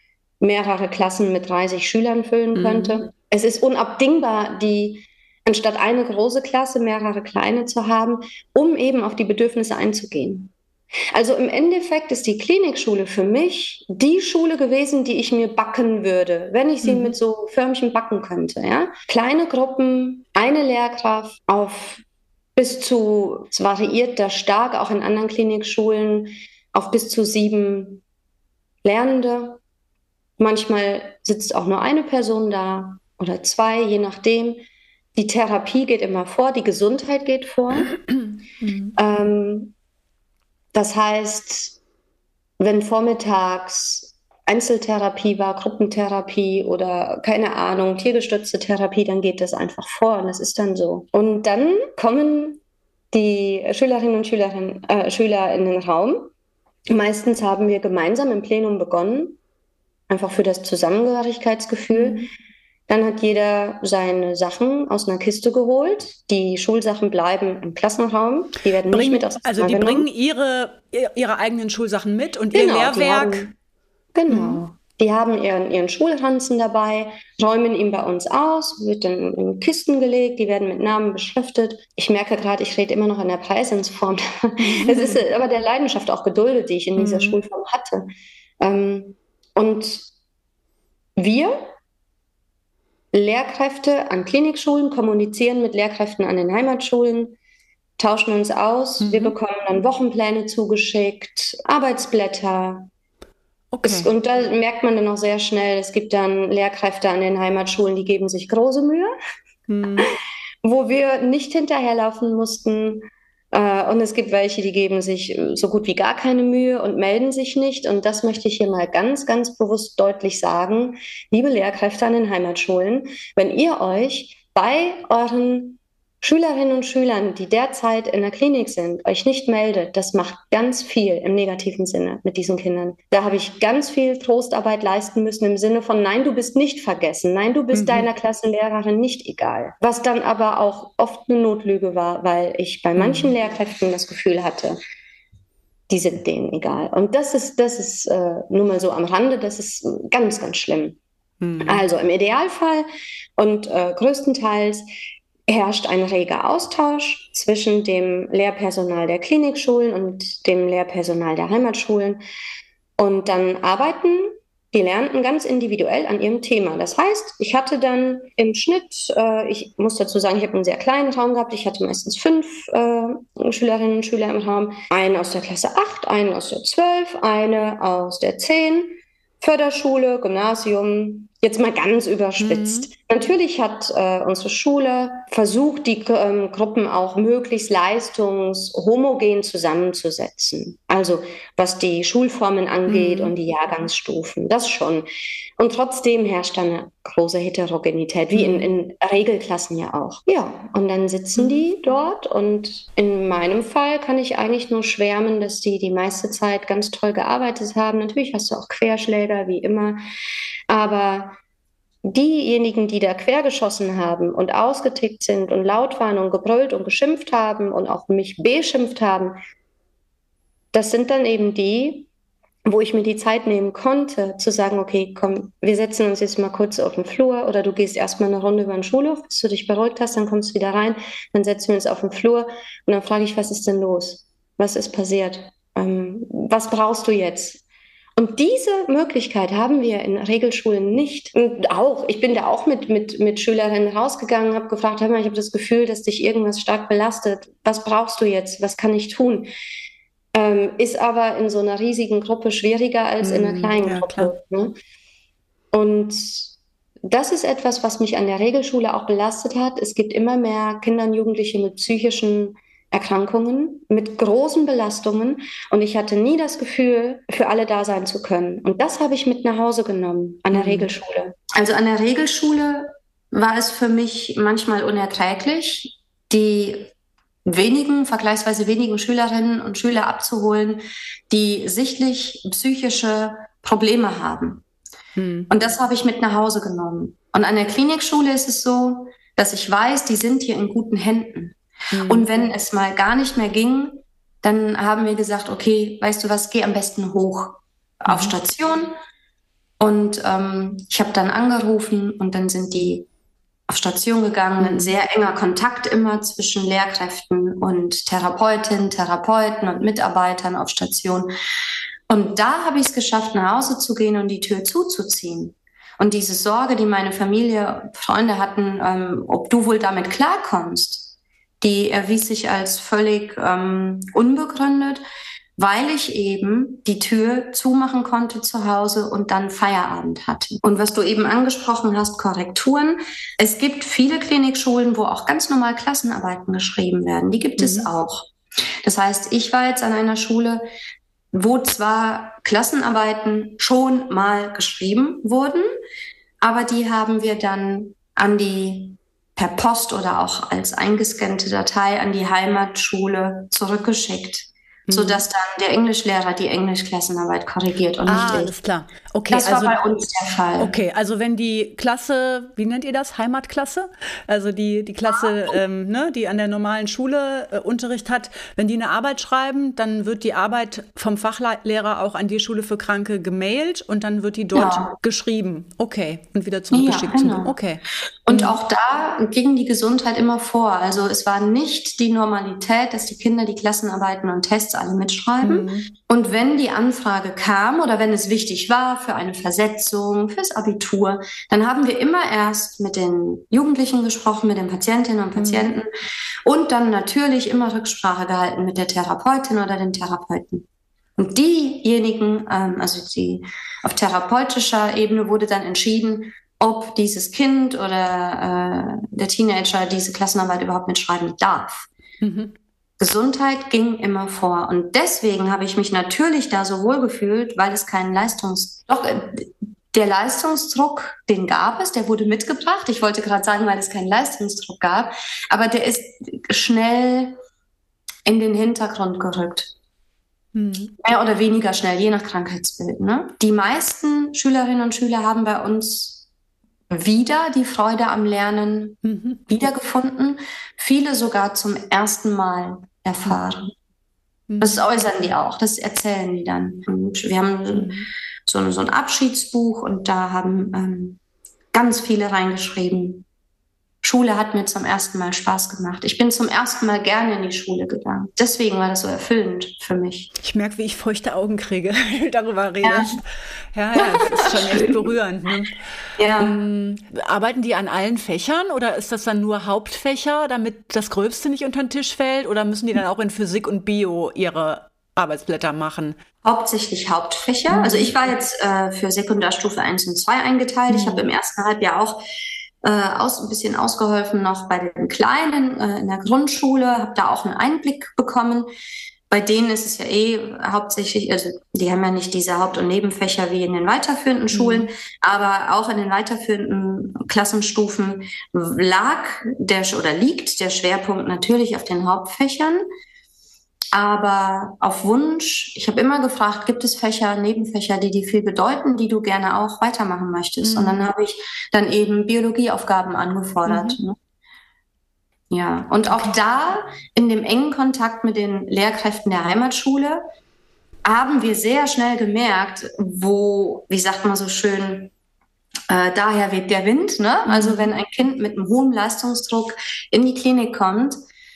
mehrere Klassen mit dreißig Schülern füllen könnte. Mhm. Es ist unabdingbar, die anstatt eine große Klasse mehrere kleine zu haben, um eben auf die Bedürfnisse einzugehen. Also im Endeffekt ist die Klinikschule für mich die Schule gewesen, die ich mir backen würde, wenn ich sie Mhm. mit so Förmchen backen könnte. Ja? Kleine Gruppen, eine Lehrkraft auf bis zu, es variiert da stark, auch in anderen Klinikschulen, auf bis zu sieben Lernende. Manchmal sitzt auch nur eine Person da oder zwei, je nachdem. Die Therapie geht immer vor, die Gesundheit geht vor. Mhm. Ähm, das heißt, wenn vormittags Einzeltherapie war, Gruppentherapie oder keine Ahnung, tiergestützte Therapie, dann geht das einfach vor und das ist dann so. Und dann kommen die Schülerinnen und Schülerinnen, äh, Schüler in den Raum. Meistens haben wir gemeinsam im Plenum begonnen, einfach für das Zusammengehörigkeitsgefühl. Mhm. Dann hat jeder seine Sachen aus einer Kiste geholt. Die Schulsachen bleiben im Klassenraum. Die werden nicht mit Bringen, aufs also Zimmer die genommen. bringen ihre, ihre eigenen Schulsachen mit und ihr Genau, die Lehrwerk. haben, genau. Die haben ihren, ihren Schulranzen dabei, räumen ihn bei uns aus, wird dann in Kisten gelegt, die werden mit Namen beschriftet. Ich merke gerade, ich rede immer noch in der Präsensform. Es ist aber der Leidenschaft auch geduldet, die ich in dieser Mhm. Schulform hatte. Ähm, und wir Lehrkräfte an Klinikschulen kommunizieren mit Lehrkräften an den Heimatschulen, tauschen uns aus. Mhm. Wir bekommen dann Wochenpläne zugeschickt, Arbeitsblätter. Es, Okay. und da merkt man dann auch sehr schnell, es gibt dann Lehrkräfte an den Heimatschulen, die geben sich große Mühe, Mhm. wo wir nicht hinterherlaufen mussten. Äh, und es gibt welche, die geben sich äh, so gut wie gar keine Mühe und melden sich nicht. Und das möchte ich hier mal ganz, ganz bewusst deutlich sagen. Liebe Lehrkräfte an den Heimatschulen, wenn ihr euch bei euren Schülerinnen und Schülern, die derzeit in der Klinik sind, euch nicht meldet, das macht ganz viel im negativen Sinne mit diesen Kindern. Da habe ich ganz viel Trostarbeit leisten müssen im Sinne von, nein, du bist nicht vergessen, nein, du bist Mhm. deiner Klassenlehrerin nicht egal. Was dann aber auch oft eine Notlüge war, weil ich bei manchen Mhm. Lehrkräften das Gefühl hatte, die sind denen egal. Und das ist, das ist äh, nur mal so am Rande, das ist ganz, ganz schlimm. Mhm. Also im Idealfall und äh, größtenteils herrscht ein reger Austausch zwischen dem Lehrpersonal der Klinikschulen und dem Lehrpersonal der Heimatschulen. Und dann arbeiten die Lernenden ganz individuell an ihrem Thema. Das heißt, ich hatte dann im Schnitt, äh, ich muss dazu sagen, ich habe einen sehr kleinen Raum gehabt, ich hatte meistens fünf äh, Schülerinnen und Schüler im Raum. Einen aus der Klasse acht, einen aus der zwölf, eine aus der zehn. Förderschule, Gymnasium, jetzt mal ganz überspitzt. Mhm. Natürlich hat äh, unsere Schule versucht, die ähm, Gruppen auch möglichst leistungshomogen zusammenzusetzen. Also was die Schulformen angeht Mhm. und die Jahrgangsstufen, das schon. Und trotzdem herrscht da eine große Heterogenität, wie in, Mhm. in Regelklassen ja auch. Ja, und dann sitzen Mhm. die dort und in meinem Fall kann ich eigentlich nur schwärmen, dass die die meiste Zeit ganz toll gearbeitet haben. Natürlich hast du auch Querschläger, wie immer, aber diejenigen, die da quergeschossen haben und ausgetickt sind und laut waren und gebrüllt und geschimpft haben und auch mich beschimpft haben, das sind dann eben die, wo ich mir die Zeit nehmen konnte, zu sagen, okay, komm, wir setzen uns jetzt mal kurz auf den Flur oder du gehst erstmal eine Runde über den Schulhof, bis du dich beruhigt hast, dann kommst du wieder rein, dann setzen wir uns auf den Flur und dann frage ich, was ist denn los? Was ist passiert? Ähm, was brauchst du jetzt? Und diese Möglichkeit haben wir in Regelschulen nicht. Und auch, ich bin da auch mit, mit, mit Schülerinnen rausgegangen, habe gefragt, hör mal, ich habe das Gefühl, dass dich irgendwas stark belastet. Was brauchst du jetzt? Was kann ich tun? Ähm, ist aber in so einer riesigen Gruppe schwieriger als in einer kleinen ja, Gruppe. Ne? Und das ist etwas, was mich an der Regelschule auch belastet hat. Es gibt immer mehr Kinder und Jugendliche mit psychischen Erkrankungen, mit großen Belastungen. Und ich hatte nie das Gefühl, für alle da sein zu können. Und das habe ich mit nach Hause genommen an der mhm. Regelschule. Also an der Regelschule war es für mich manchmal unerträglich, die wenigen, vergleichsweise wenigen Schülerinnen und Schüler abzuholen, die sichtlich psychische Probleme haben. Hm. Und das habe ich mit nach Hause genommen. Und an der Klinikschule ist es so, dass ich weiß, die sind hier in guten Händen. Hm. Und wenn es mal gar nicht mehr ging, dann haben wir gesagt, okay, weißt du was, geh am besten hoch hm. auf Station. Und ähm, ich habe dann angerufen und dann sind die auf Station gegangen, ein sehr enger Kontakt immer zwischen Lehrkräften und Therapeutinnen, Therapeuten und Mitarbeitern auf Station. Und da habe ich es geschafft, nach Hause zu gehen und die Tür zuzuziehen. Und diese Sorge, die meine Familie, Freunde hatten, ähm, ob du wohl damit klarkommst, die erwies sich als völlig ähm, unbegründet, weil ich eben die Tür zumachen konnte zu Hause und dann Feierabend hatte. Und was du eben angesprochen hast, Korrekturen. Es gibt viele Klinikschulen, wo auch ganz normal Klassenarbeiten geschrieben werden. Die gibt mhm. es auch. Das heißt, ich war jetzt an einer Schule, wo zwar Klassenarbeiten schon mal geschrieben wurden, aber die haben wir dann an die per Post oder auch als eingescannte Datei an die Heimatschule zurückgeschickt. Sodass dann der Englischlehrer die Englischklassenarbeit korrigiert und ah, nicht ich. Alles klar. Okay, das also, war bei uns der Fall. Okay, also wenn die Klasse, wie nennt ihr das, Heimatklasse? Also die, die Klasse, ähm, ne, die an der normalen Schule äh, Unterricht hat, wenn die eine Arbeit schreiben, dann wird die Arbeit vom Fachlehrer auch an die Schule für Kranke gemailt und dann wird die dort ja. geschrieben. Okay, und wieder zurückgeschickt. Ja, genau. Zum, okay. Und auch da ging die Gesundheit immer vor. Also es war nicht die Normalität, dass die Kinder die Klassenarbeiten und Tests alle mitschreiben. Mhm. Und wenn die Anfrage kam oder wenn es wichtig war für eine Versetzung, fürs Abitur, dann haben wir immer erst mit den Jugendlichen gesprochen, mit den Patientinnen und Patienten mhm. und dann natürlich immer Rücksprache gehalten mit der Therapeutin oder den Therapeuten. Und diejenigen, ähm, also die auf therapeutischer Ebene wurde dann entschieden, ob dieses Kind oder äh, der Teenager diese Klassenarbeit überhaupt mitschreiben darf. Mhm. Gesundheit ging immer vor. Und deswegen habe ich mich natürlich da so wohl gefühlt, weil es keinen Leistungs... Doch, der Leistungsdruck, den gab es, der wurde mitgebracht. Ich wollte gerade sagen, weil es keinen Leistungsdruck gab. Aber der ist schnell in den Hintergrund gerückt. Mhm. Mehr oder weniger schnell, je nach Krankheitsbild. Ne? Die meisten Schülerinnen und Schüler haben bei uns wieder die Freude am Lernen mhm. wiedergefunden. Viele sogar zum ersten Mal erfahren. Mhm. Das äußern die auch, das erzählen die dann. Und wir haben mhm. so, so ein Abschiedsbuch und da haben ähm, ganz viele reingeschrieben. Schule hat mir zum ersten Mal Spaß gemacht. Ich bin zum ersten Mal gerne in die Schule gegangen. Deswegen war das so erfüllend für mich. Ich merke, wie ich feuchte Augen kriege, wenn du darüber redest. Ja, ja, ja, das ist schon echt berührend. Ne? Ja. Um, arbeiten die an allen Fächern oder ist das dann nur Hauptfächer, damit das Gröbste nicht unter den Tisch fällt? Oder müssen die dann auch in Physik und Bio ihre Arbeitsblätter machen? Hauptsächlich Hauptfächer. Mhm. Also ich war jetzt äh, für Sekundarstufe eins und zwei eingeteilt. Mhm. Ich habe im ersten Halbjahr auch Äh, aus, ein bisschen ausgeholfen noch bei den Kleinen äh, in der Grundschule, habe da auch einen Einblick bekommen. Bei denen ist es ja eh hauptsächlich, also die haben ja nicht diese Haupt- und Nebenfächer wie in den weiterführenden mhm. Schulen, aber auch in den weiterführenden Klassenstufen lag der oder liegt der Schwerpunkt natürlich auf den Hauptfächern. Aber auf Wunsch, ich habe immer gefragt, gibt es Fächer, Nebenfächer, die dir viel bedeuten, die du gerne auch weitermachen möchtest? Mhm. Und dann habe ich dann eben Biologieaufgaben angefordert. Mhm. Ne? Ja, und auch Okay. da in dem engen Kontakt mit den Lehrkräften der Heimatschule haben wir sehr schnell gemerkt, wo, wie sagt man so schön, äh, daher weht der Wind. Ne? Mhm. Also wenn ein Kind mit einem hohen Leistungsdruck in die Klinik kommt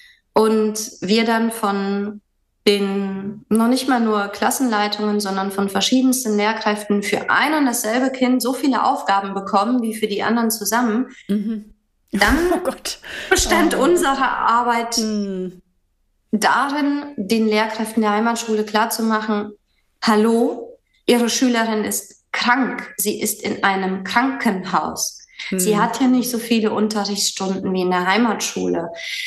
und wir dann von den noch nicht mal nur Klassenleitungen, sondern von verschiedensten Lehrkräften für ein und dasselbe Kind so viele Aufgaben bekommen wie für die anderen zusammen, Mhm. dann Oh Gott. bestand Oh. unsere Arbeit Mhm. darin, den Lehrkräften der Heimatschule klarzumachen, hallo, Ihre Schülerin ist krank, sie ist in einem Krankenhaus. Mhm. Sie hat ja nicht so viele Unterrichtsstunden wie in der Heimatschule.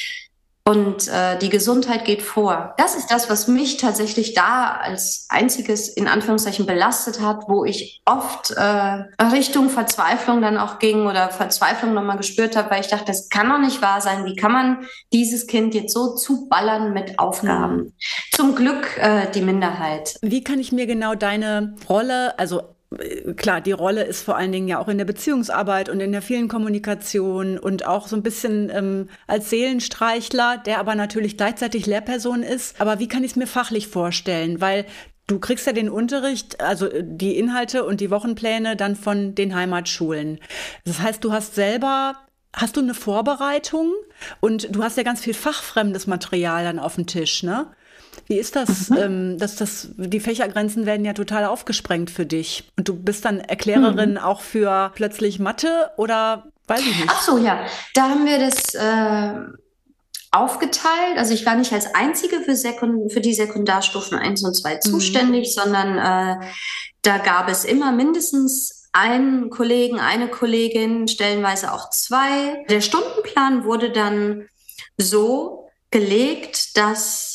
Und äh, die Gesundheit geht vor. Das ist das, was mich tatsächlich da als einziges in Anführungszeichen belastet hat, wo ich oft äh, Richtung Verzweiflung dann auch ging oder Verzweiflung nochmal gespürt habe, weil ich dachte, das kann doch nicht wahr sein. Wie kann man dieses Kind jetzt so zuballern mit Aufgaben? Mhm. Zum Glück äh, die Minderheit. Wie kann ich mir genau deine Rolle, also klar, die Rolle ist vor allen Dingen ja auch in der Beziehungsarbeit und in der vielen Kommunikation und auch so ein bisschen ähm, als Seelenstreichler, der aber natürlich gleichzeitig Lehrperson ist. Aber wie kann ich es mir fachlich vorstellen? Weil du kriegst ja den Unterricht, also die Inhalte und die Wochenpläne dann von den Heimatschulen. Das heißt, du hast selber, hast du eine Vorbereitung und du hast ja ganz viel fachfremdes Material dann auf dem Tisch, ne? Wie ist das? Mhm. Ähm, dass das, die Fächergrenzen werden ja total aufgesprengt für dich. Und du bist dann Erklärerin mhm. auch für plötzlich Mathe oder weiß ich nicht. Ach so, ja. Da haben wir das äh, aufgeteilt. Also ich war nicht als Einzige für, Sekund- für die Sekundarstufen eins und zwei mhm. zuständig, sondern äh, da gab es immer mindestens einen Kollegen, eine Kollegin, stellenweise auch zwei. Der Stundenplan wurde dann so gelegt, dass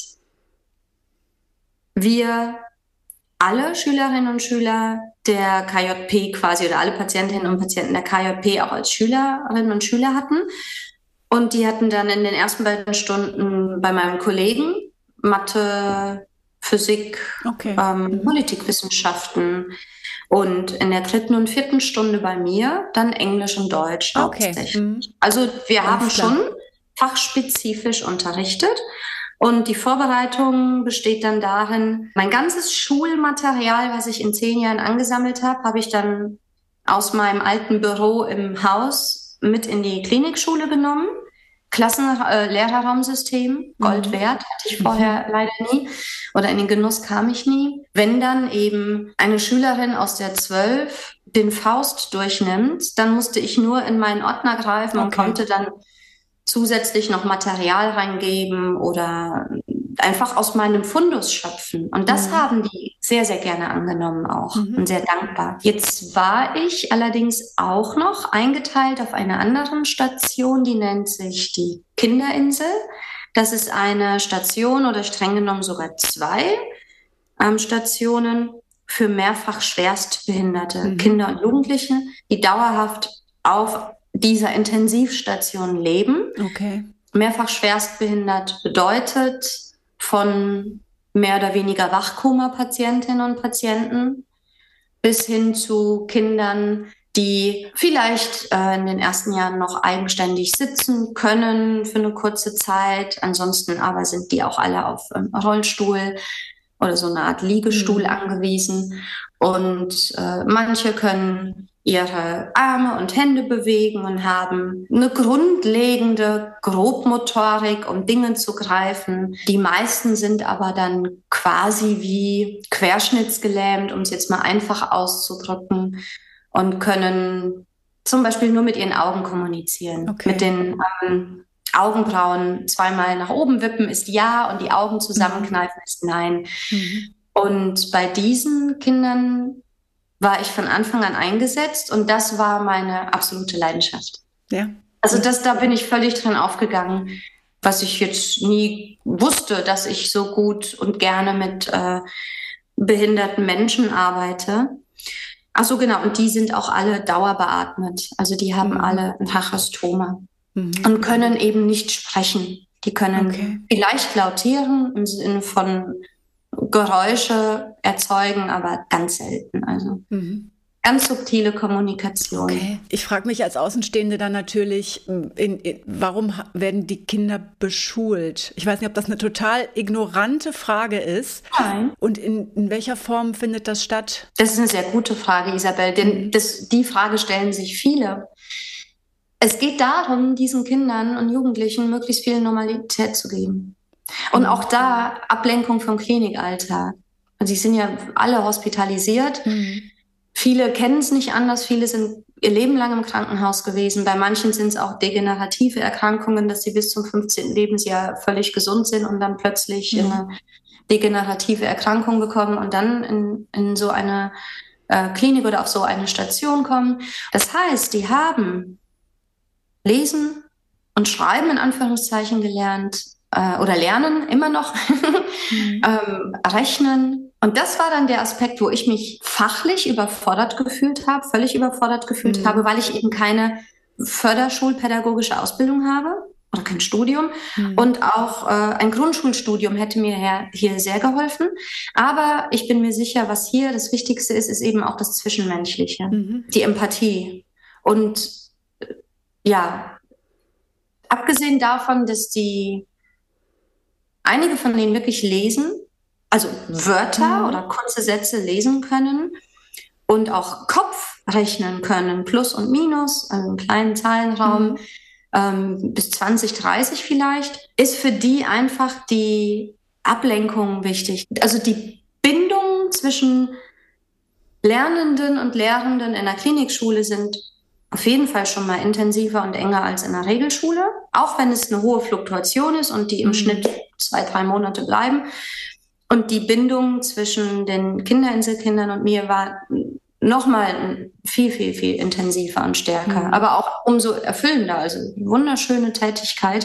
wir alle Schülerinnen und Schüler der K J P quasi oder alle Patientinnen und Patienten der K J P auch als Schülerinnen und Schüler hatten. Und die hatten dann in den ersten beiden Stunden bei meinem Kollegen Mathe, Physik, okay. ähm, mhm. Politikwissenschaften und in der dritten und vierten Stunde bei mir dann Englisch und Deutsch okay. hauptsächlich. Mhm. Also wir Alles haben klar. schon fachspezifisch unterrichtet. Und die Vorbereitung besteht dann darin, mein ganzes Schulmaterial, was ich in zehn Jahren angesammelt habe, habe ich dann aus meinem alten Büro im Haus mit in die Klinikschule genommen. Klassenlehrerraumsystem, Gold mhm. wert, hatte ich vorher mhm. leider nie. Oder in den Genuss kam ich nie. Wenn dann eben eine Schülerin aus der zwölf den Faust durchnimmt, dann musste ich nur in meinen Ordner greifen okay. und konnte dann zusätzlich noch Material reingeben oder einfach aus meinem Fundus schöpfen. Und das mhm. haben die sehr, sehr gerne angenommen auch mhm. und sehr dankbar. Jetzt war ich allerdings auch noch eingeteilt auf einer anderen Station, die nennt sich die Kinderinsel. Das ist eine Station oder streng genommen sogar zwei ähm, Stationen für mehrfach schwerstbehinderte mhm. Kinder und Jugendliche, die dauerhaft auf dieser Intensivstation leben. Okay. Mehrfach schwerstbehindert bedeutet von mehr oder weniger Wachkoma-Patientinnen und Patienten bis hin zu Kindern, die vielleicht äh, in den ersten Jahren noch eigenständig sitzen können für eine kurze Zeit. Ansonsten aber sind die auch alle auf ähm, Rollstuhl oder so eine Art Liegestuhl mhm. angewiesen. Und äh, manche können ihre Arme und Hände bewegen und haben eine grundlegende Grobmotorik, um Dinge zu greifen. Die meisten sind aber dann quasi wie querschnittsgelähmt, um es jetzt mal einfach auszudrücken, und können zum Beispiel nur mit ihren Augen kommunizieren. Okay. Mit den ähm, Augenbrauen zweimal nach oben wippen ist ja und die Augen zusammenkneifen mhm. ist nein. Mhm. Und bei diesen Kindern war ich von Anfang an eingesetzt und das war meine absolute Leidenschaft. Ja. Also das, da bin ich völlig drin aufgegangen, was ich jetzt nie wusste, dass ich so gut und gerne mit äh, behinderten Menschen arbeite. Ach so, genau. Und die sind auch alle dauerbeatmet. Also die haben mhm. alle ein Tracheostoma mhm. und können eben nicht sprechen. Die können Okay. vielleicht lautieren im Sinne von Geräusche erzeugen, aber ganz selten. Also Mhm. ganz subtile Kommunikation. Okay. Ich frage mich als Außenstehende dann natürlich, in, in, warum ha- werden die Kinder beschult? Ich weiß nicht, ob das eine total ignorante Frage ist. Nein. Und in, in welcher Form findet das statt? Das ist eine sehr gute Frage, Isabel, denn Mhm. das, die Frage stellen sich viele. Es geht darum, diesen Kindern und Jugendlichen möglichst viel Normalität zu geben. Und auch da Ablenkung vom Klinikalltag. Also sie sind ja alle hospitalisiert. Mhm. Viele kennen es nicht anders. Viele sind ihr Leben lang im Krankenhaus gewesen. Bei manchen sind es auch degenerative Erkrankungen, dass sie bis zum fünfzehnten Lebensjahr völlig gesund sind und dann plötzlich Mhm. eine degenerative Erkrankung bekommen und dann in, in so eine äh, Klinik oder auf so eine Station kommen. Das heißt, die haben Lesen und Schreiben in Anführungszeichen gelernt äh, oder lernen immer noch, Mhm. ähm, rechnen. Und das war dann der Aspekt, wo ich mich fachlich überfordert gefühlt habe, völlig überfordert gefühlt Mhm. habe, weil ich eben keine förderschulpädagogische Ausbildung habe oder kein Studium. Mhm. Und auch äh, ein Grundschulstudium hätte mir her, hier sehr geholfen. Aber ich bin mir sicher, was hier das Wichtigste ist, ist eben auch das Zwischenmenschliche, Mhm. die Empathie. Und äh, ja, abgesehen davon, dass die einige von denen wirklich lesen, also Wörter Mhm. oder kurze Sätze lesen können und auch Kopf rechnen können, Plus und Minus, also einen kleinen Zahlenraum, Mhm. ähm, bis zwanzig, dreißig vielleicht, ist für die einfach die Ablenkung wichtig. Also die Bindung zwischen Lernenden und Lehrenden in der Klinikschule sind auf jeden Fall schon mal intensiver und enger als in der Regelschule, auch wenn es eine hohe Fluktuation ist und die im Mhm. Schnitt zwei, drei Monate bleiben. Und die Bindung zwischen den Kinderinselkindern und mir war nochmal viel, viel, viel intensiver und stärker, Mhm. aber auch umso erfüllender. Also wunderschöne Tätigkeit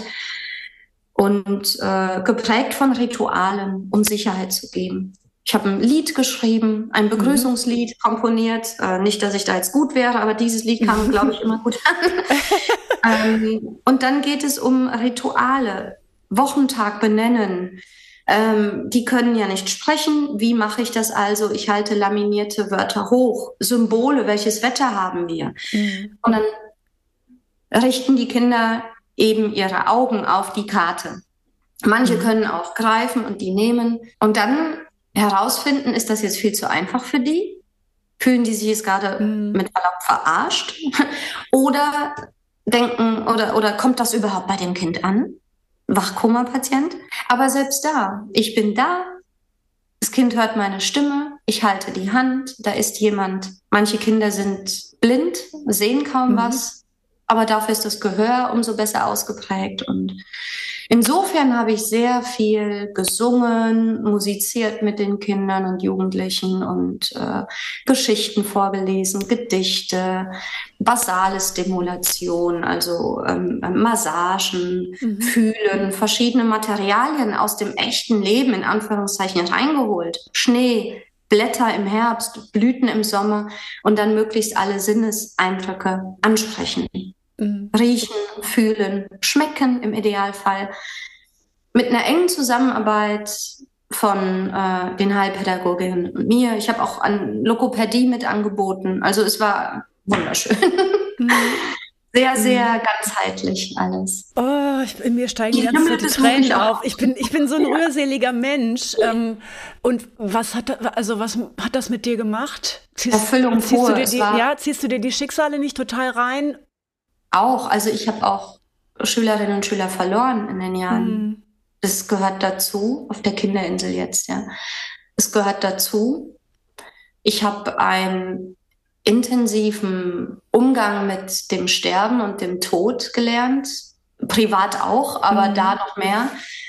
und äh, geprägt von Ritualen, um Sicherheit zu geben. Ich habe ein Lied geschrieben, ein Begrüßungslied komponiert. Äh, nicht, dass ich da jetzt gut wäre, aber dieses Lied kam, glaube ich, immer gut an. ähm, und dann geht es um Rituale, Wochentag benennen. Ähm, die können ja nicht sprechen. Wie mache ich das also? Ich halte laminierte Wörter hoch. Symbole, welches Wetter haben wir? Mhm. Und dann richten die Kinder eben ihre Augen auf die Karte. Manche Mhm. können auch greifen und die nehmen. Und dann herausfinden, ist das jetzt viel zu einfach für die? Fühlen die sich jetzt gerade Mhm. mit Verlaub verarscht? Oder denken, oder, oder kommt das überhaupt bei dem Kind an? Wachkoma-Patient. Aber selbst da, ich bin da, das Kind hört meine Stimme, ich halte die Hand, da ist jemand. Manche Kinder sind blind, sehen kaum Mhm. was, aber dafür ist das Gehör umso besser ausgeprägt. Und insofern habe ich sehr viel gesungen, musiziert mit den Kindern und Jugendlichen und äh, Geschichten vorgelesen, Gedichte, basale Stimulation, also ähm, Massagen, Mhm. Fühlen, verschiedene Materialien aus dem echten Leben in Anführungszeichen reingeholt. Schnee, Blätter im Herbst, Blüten im Sommer und dann möglichst alle Sinneseindrücke ansprechen. Mhm. Riechen, fühlen, schmecken im Idealfall. Mit einer engen Zusammenarbeit von äh, den Heilpädagoginnen und mir. Ich habe auch an Logopädie mit angeboten. Also es war wunderschön. Mhm. Sehr, sehr ganzheitlich alles. Oh, ich, in mir steigen die Die ganze Zeit Himmel die besuche Tränen ich auch. auf. Ich bin, ich bin so ein Ja. rührseliger Mensch. Ähm, und was hat, da- also was hat das mit dir gemacht? Ziehst, Erfüllung ziehst du pur. dir Es die, war ja, ziehst du dir die Schicksale nicht total rein? auch, also ich habe auch Schülerinnen und Schüler verloren in den Jahren. Mhm. Das gehört dazu, auf der Kinderinsel jetzt, ja. Es gehört dazu. Ich habe einen intensiven Umgang mit dem Sterben und dem Tod gelernt. Privat auch, aber Mhm. da noch mehr.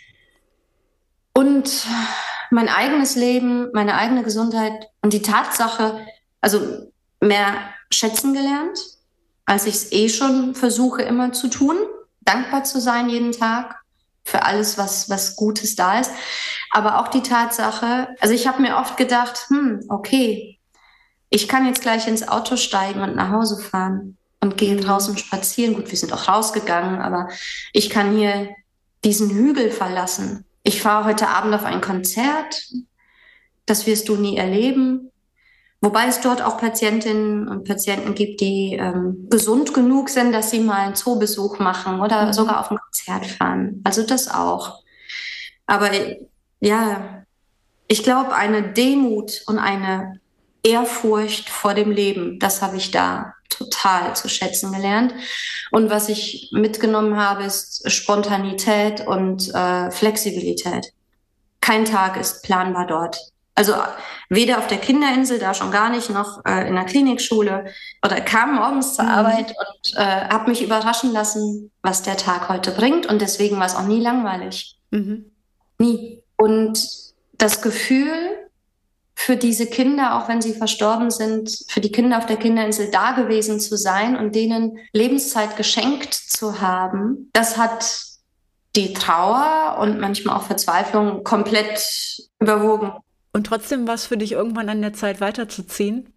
Und mein eigenes Leben, meine eigene Gesundheit und die Tatsache, also mehr schätzen gelernt, als ich es eh schon versuche immer zu tun. Dankbar zu sein jeden Tag für alles, was, was Gutes da ist. Aber auch die Tatsache, also ich habe mir oft gedacht, hm, okay, ich kann jetzt gleich ins Auto steigen und nach Hause fahren und gehe Mhm. draußen spazieren. Gut, wir sind auch rausgegangen, aber ich kann hier diesen Hügel verlassen. Ich fahre heute Abend auf ein Konzert, das wirst du nie erleben. Wobei es dort auch Patientinnen und Patienten gibt, die ähm, gesund genug sind, dass sie mal einen Zoobesuch machen oder mhm. sogar auf ein Konzert fahren. Also das auch. Aber ja, ich glaube, eine Demut und eine Ehrfurcht vor dem Leben, das habe ich da total zu schätzen gelernt. Und was ich mitgenommen habe, ist Spontanität und äh, Flexibilität. Kein Tag ist planbar dort. Also weder auf der Kinderinsel, da schon gar nicht, noch äh, in der Klinikschule. Oder kam morgens zur mhm. Arbeit und äh, habe mich überraschen lassen, was der Tag heute bringt. Und deswegen war es auch nie langweilig. Mhm. Nie. Und das Gefühl für diese Kinder, auch wenn sie verstorben sind, für die Kinder auf der Kinderinsel da gewesen zu sein und denen Lebenszeit geschenkt zu haben, das hat die Trauer und manchmal auch Verzweiflung komplett überwogen. Und trotzdem war es für dich irgendwann an der Zeit, weiterzuziehen?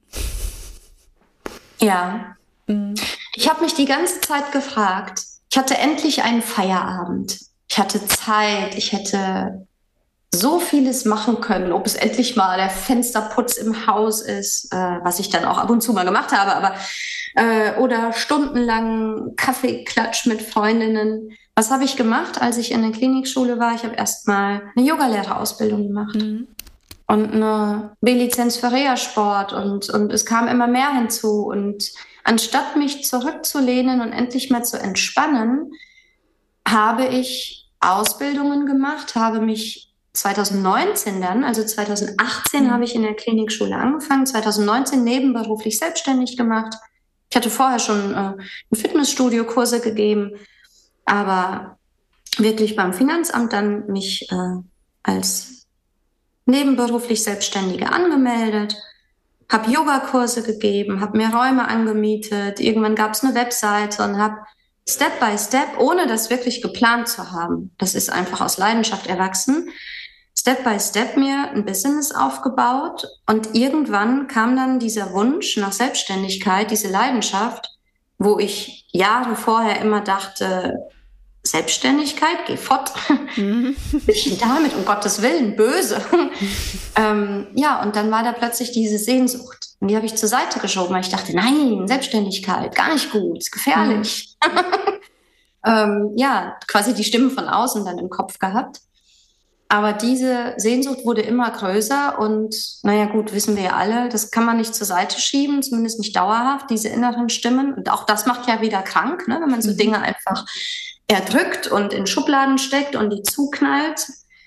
Ja. Mhm. Ich habe mich die ganze Zeit gefragt. Ich hatte endlich einen Feierabend. Ich hatte Zeit. Ich hätte so vieles machen können, ob es endlich mal der Fensterputz im Haus ist, äh, was ich dann auch ab und zu mal gemacht habe, aber äh, oder stundenlang Kaffeeklatsch mit Freundinnen. Was habe ich gemacht, als ich in der Klinikschule war? Ich habe erst mal eine Yogalehrerausbildung gemacht. Mhm. Und eine B-Lizenz für Reha-Sport und, und es kam immer mehr hinzu. Und anstatt mich zurückzulehnen und endlich mal zu entspannen, habe ich Ausbildungen gemacht, habe mich zwanzig neunzehn dann, also zwanzig achtzehn mhm. habe ich in der Klinikschule angefangen, zwanzig neunzehn nebenberuflich selbstständig gemacht. Ich hatte vorher schon äh, im Fitnessstudio Kurse gegeben, aber wirklich beim Finanzamt dann mich äh, als nebenberuflich Selbstständige angemeldet, habe Yogakurse gegeben, habe mir Räume angemietet, irgendwann gab es eine Webseite und habe Step by Step, ohne das wirklich geplant zu haben, das ist einfach aus Leidenschaft erwachsen, Step by Step mir ein Business aufgebaut und irgendwann kam dann dieser Wunsch nach Selbstständigkeit, diese Leidenschaft, wo ich Jahre vorher immer dachte, Selbstständigkeit, geh fort. Mhm. Ich damit, um Gottes Willen, böse. ähm, ja, und dann war da plötzlich diese Sehnsucht. Und die habe ich zur Seite geschoben, weil ich dachte, nein, Selbstständigkeit, gar nicht gut, ist gefährlich. Mhm. ähm, ja, quasi die Stimme von außen dann im Kopf gehabt. Aber diese Sehnsucht wurde immer größer und, naja gut, wissen wir ja alle, das kann man nicht zur Seite schieben, zumindest nicht dauerhaft, diese inneren Stimmen. Und auch das macht ja wieder krank, ne, wenn man so mhm. Dinge einfach erdrückt und in Schubladen steckt und die zuknallt.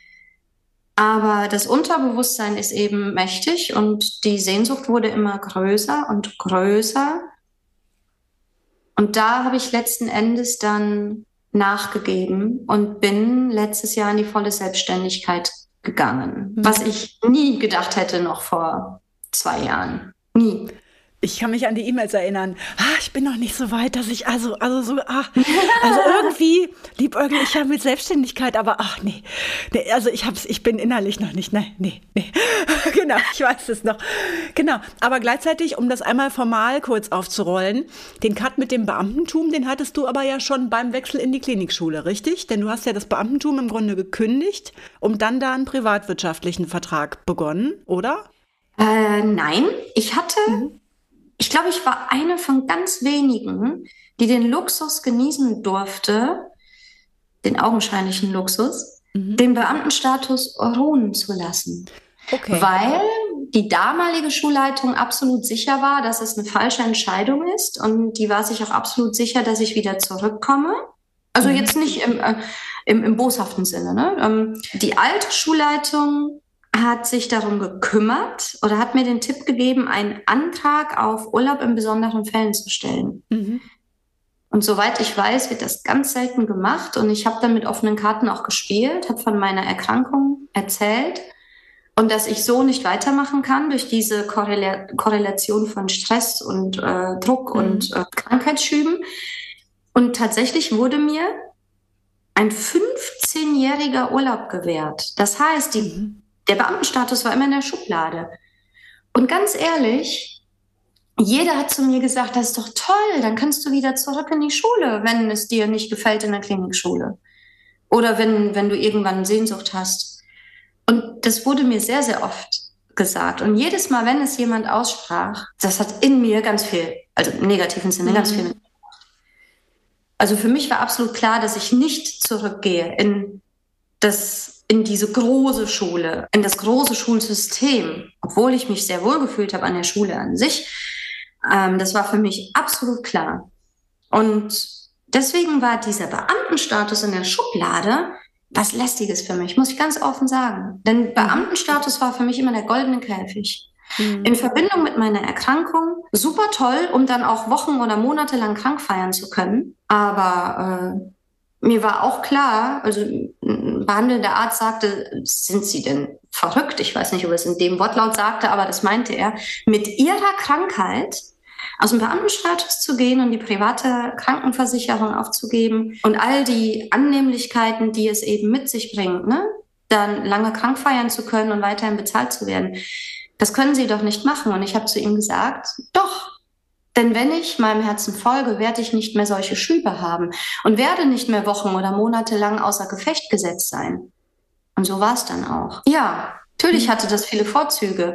Aber das Unterbewusstsein ist eben mächtig und die Sehnsucht wurde immer größer und größer. Und da habe ich letzten Endes dann nachgegeben und bin letztes Jahr in die volle Selbstständigkeit gegangen, mhm. was ich nie gedacht hätte noch vor zwei Jahren. Nie. Ich kann mich an die E-Mails erinnern. Ah, ich bin noch nicht so weit, dass ich, also, also so, ah, also irgendwie liebäugel ich ja mit Selbstständigkeit, aber ach nee, nee also ich hab's, ich bin innerlich noch nicht, nee, nee, nee. Genau, ich weiß es noch. Genau, aber gleichzeitig, um das einmal formal kurz aufzurollen, den Cut mit dem Beamtentum, den hattest du aber ja schon beim Wechsel in die Klinikschule, richtig? Denn du hast ja das Beamtentum im Grunde gekündigt, um dann da einen privatwirtschaftlichen Vertrag begonnen, oder? Äh, nein, ich hatte... Mhm. Ich glaube, ich war eine von ganz wenigen, die den Luxus genießen durfte, den augenscheinlichen Luxus, mhm. den Beamtenstatus ruhen zu lassen. Okay. Weil die damalige Schulleitung absolut sicher war, dass es eine falsche Entscheidung ist und die war sich auch absolut sicher, dass ich wieder zurückkomme. Also mhm. jetzt nicht im, äh, im, im boshaften Sinne. Ne? Ähm, die alte Schulleitung hat sich darum gekümmert oder hat mir den Tipp gegeben, einen Antrag auf Urlaub in besonderen Fällen zu stellen. Mhm. Und soweit ich weiß, wird das ganz selten gemacht. Und ich habe dann mit offenen Karten auch gespielt, habe von meiner Erkrankung erzählt und dass ich so nicht weitermachen kann durch diese Korrela- Korrelation von Stress und äh, Druck mhm. und äh, Krankheitsschüben. Und tatsächlich wurde mir ein fünfzehnjähriger Urlaub gewährt. Das heißt, die mhm. Der Beamtenstatus war immer in der Schublade. Und ganz ehrlich, jeder hat zu mir gesagt, das ist doch toll, dann kannst du wieder zurück in die Schule, wenn es dir nicht gefällt in der Klinikschule. oder wenn, wenn du irgendwann Sehnsucht hast. Und das wurde mir sehr, sehr oft gesagt. Und jedes Mal, wenn es jemand aussprach, das hat in mir ganz viel, also im negativen Sinne, mhm. ganz viel mit. Also für mich war absolut klar, dass ich nicht zurückgehe in das, in diese große Schule, in das große Schulsystem, obwohl ich mich sehr wohl gefühlt habe an der Schule an sich. Ähm, das war für mich absolut klar. Und deswegen war dieser Beamtenstatus in der Schublade was Lästiges für mich, muss ich ganz offen sagen. Denn Beamtenstatus war für mich immer der goldene Käfig. Mhm. In Verbindung mit meiner Erkrankung, super toll, um dann auch Wochen oder Monate lang krank feiern zu können. Aber äh, mir war auch klar, also ein behandelnder Arzt sagte, sind Sie denn verrückt? Ich weiß nicht, ob er es in dem Wortlaut sagte, aber das meinte er. Mit Ihrer Krankheit aus dem Beamtenstatus zu gehen und die private Krankenversicherung aufzugeben und all die Annehmlichkeiten, die es eben mit sich bringt, ne? Dann lange krank feiern zu können und weiterhin bezahlt zu werden. Das können Sie doch nicht machen. Und ich habe zu ihm gesagt, doch. Denn wenn ich meinem Herzen folge, werde ich nicht mehr solche Schübe haben und werde nicht mehr Wochen oder Monate lang außer Gefecht gesetzt sein. Und so war es dann auch. Ja, natürlich hatte das viele Vorzüge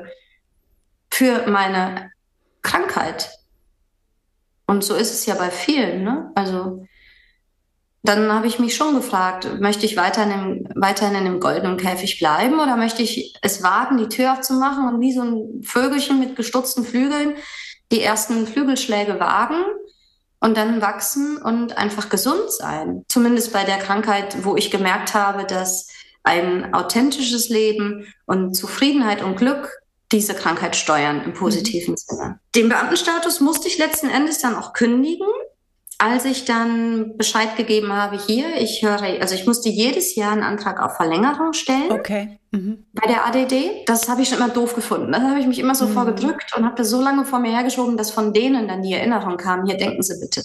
für meine Krankheit. Und so ist es ja bei vielen, ne? Also dann habe ich mich schon gefragt, möchte ich weiterhin, im, weiterhin in dem goldenen Käfig bleiben oder möchte ich es wagen, die Tür aufzumachen und wie so ein Vögelchen mit gestutzten Flügeln die ersten Flügelschläge wagen und dann wachsen und einfach gesund sein. Zumindest bei der Krankheit, wo ich gemerkt habe, dass ein authentisches Leben und Zufriedenheit und Glück diese Krankheit steuern im positiven mhm. Sinne. Den Beamtenstatus musste ich letzten Endes dann auch kündigen, als ich dann Bescheid gegeben habe, hier, ich höre, also ich musste jedes Jahr einen Antrag auf Verlängerung stellen. Okay. Mhm. Bei der A D D. Das habe ich schon immer doof gefunden. Da habe ich mich immer so mhm. vorgedrückt und habe das so lange vor mir hergeschoben, dass von denen dann die Erinnerung kam, hier, denken Sie bitte.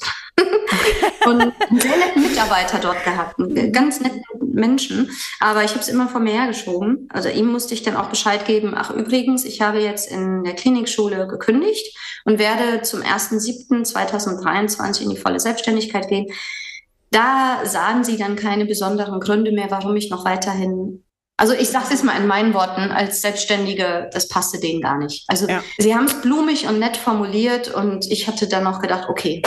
Und einen sehr netten Mitarbeiter dort gehabt, einen ganz netten Menschen, aber ich habe es immer vor mir hergeschoben. Also ihm musste ich dann auch Bescheid geben, ach übrigens, ich habe jetzt in der Klinikschule gekündigt und werde zum ersten siebten zweitausenddreiundzwanzig in die volle Selbstständigkeit gehen. Da sahen sie dann keine besonderen Gründe mehr, warum ich noch weiterhin, also ich sage es jetzt mal in meinen Worten, als Selbstständige, das passte denen gar nicht. Also ja. Sie haben es blumig und nett formuliert und ich hatte dann noch gedacht, okay,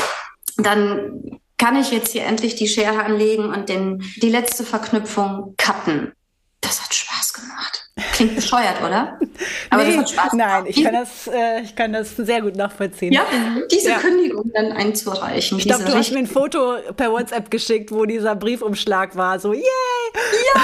dann kann ich jetzt hier endlich die Schere anlegen und den, die letzte Verknüpfung cutten. Das hat Spaß gemacht. Klingt bescheuert, oder? Aber nee, das hat Spaß gemacht. Nein, ich kann, das, äh, ich kann das sehr gut nachvollziehen. Ja, diese ja. Kündigung dann einzureichen. Ich glaube, du hast mir ein Foto per WhatsApp geschickt, wo dieser Briefumschlag war. So, yay! Ja!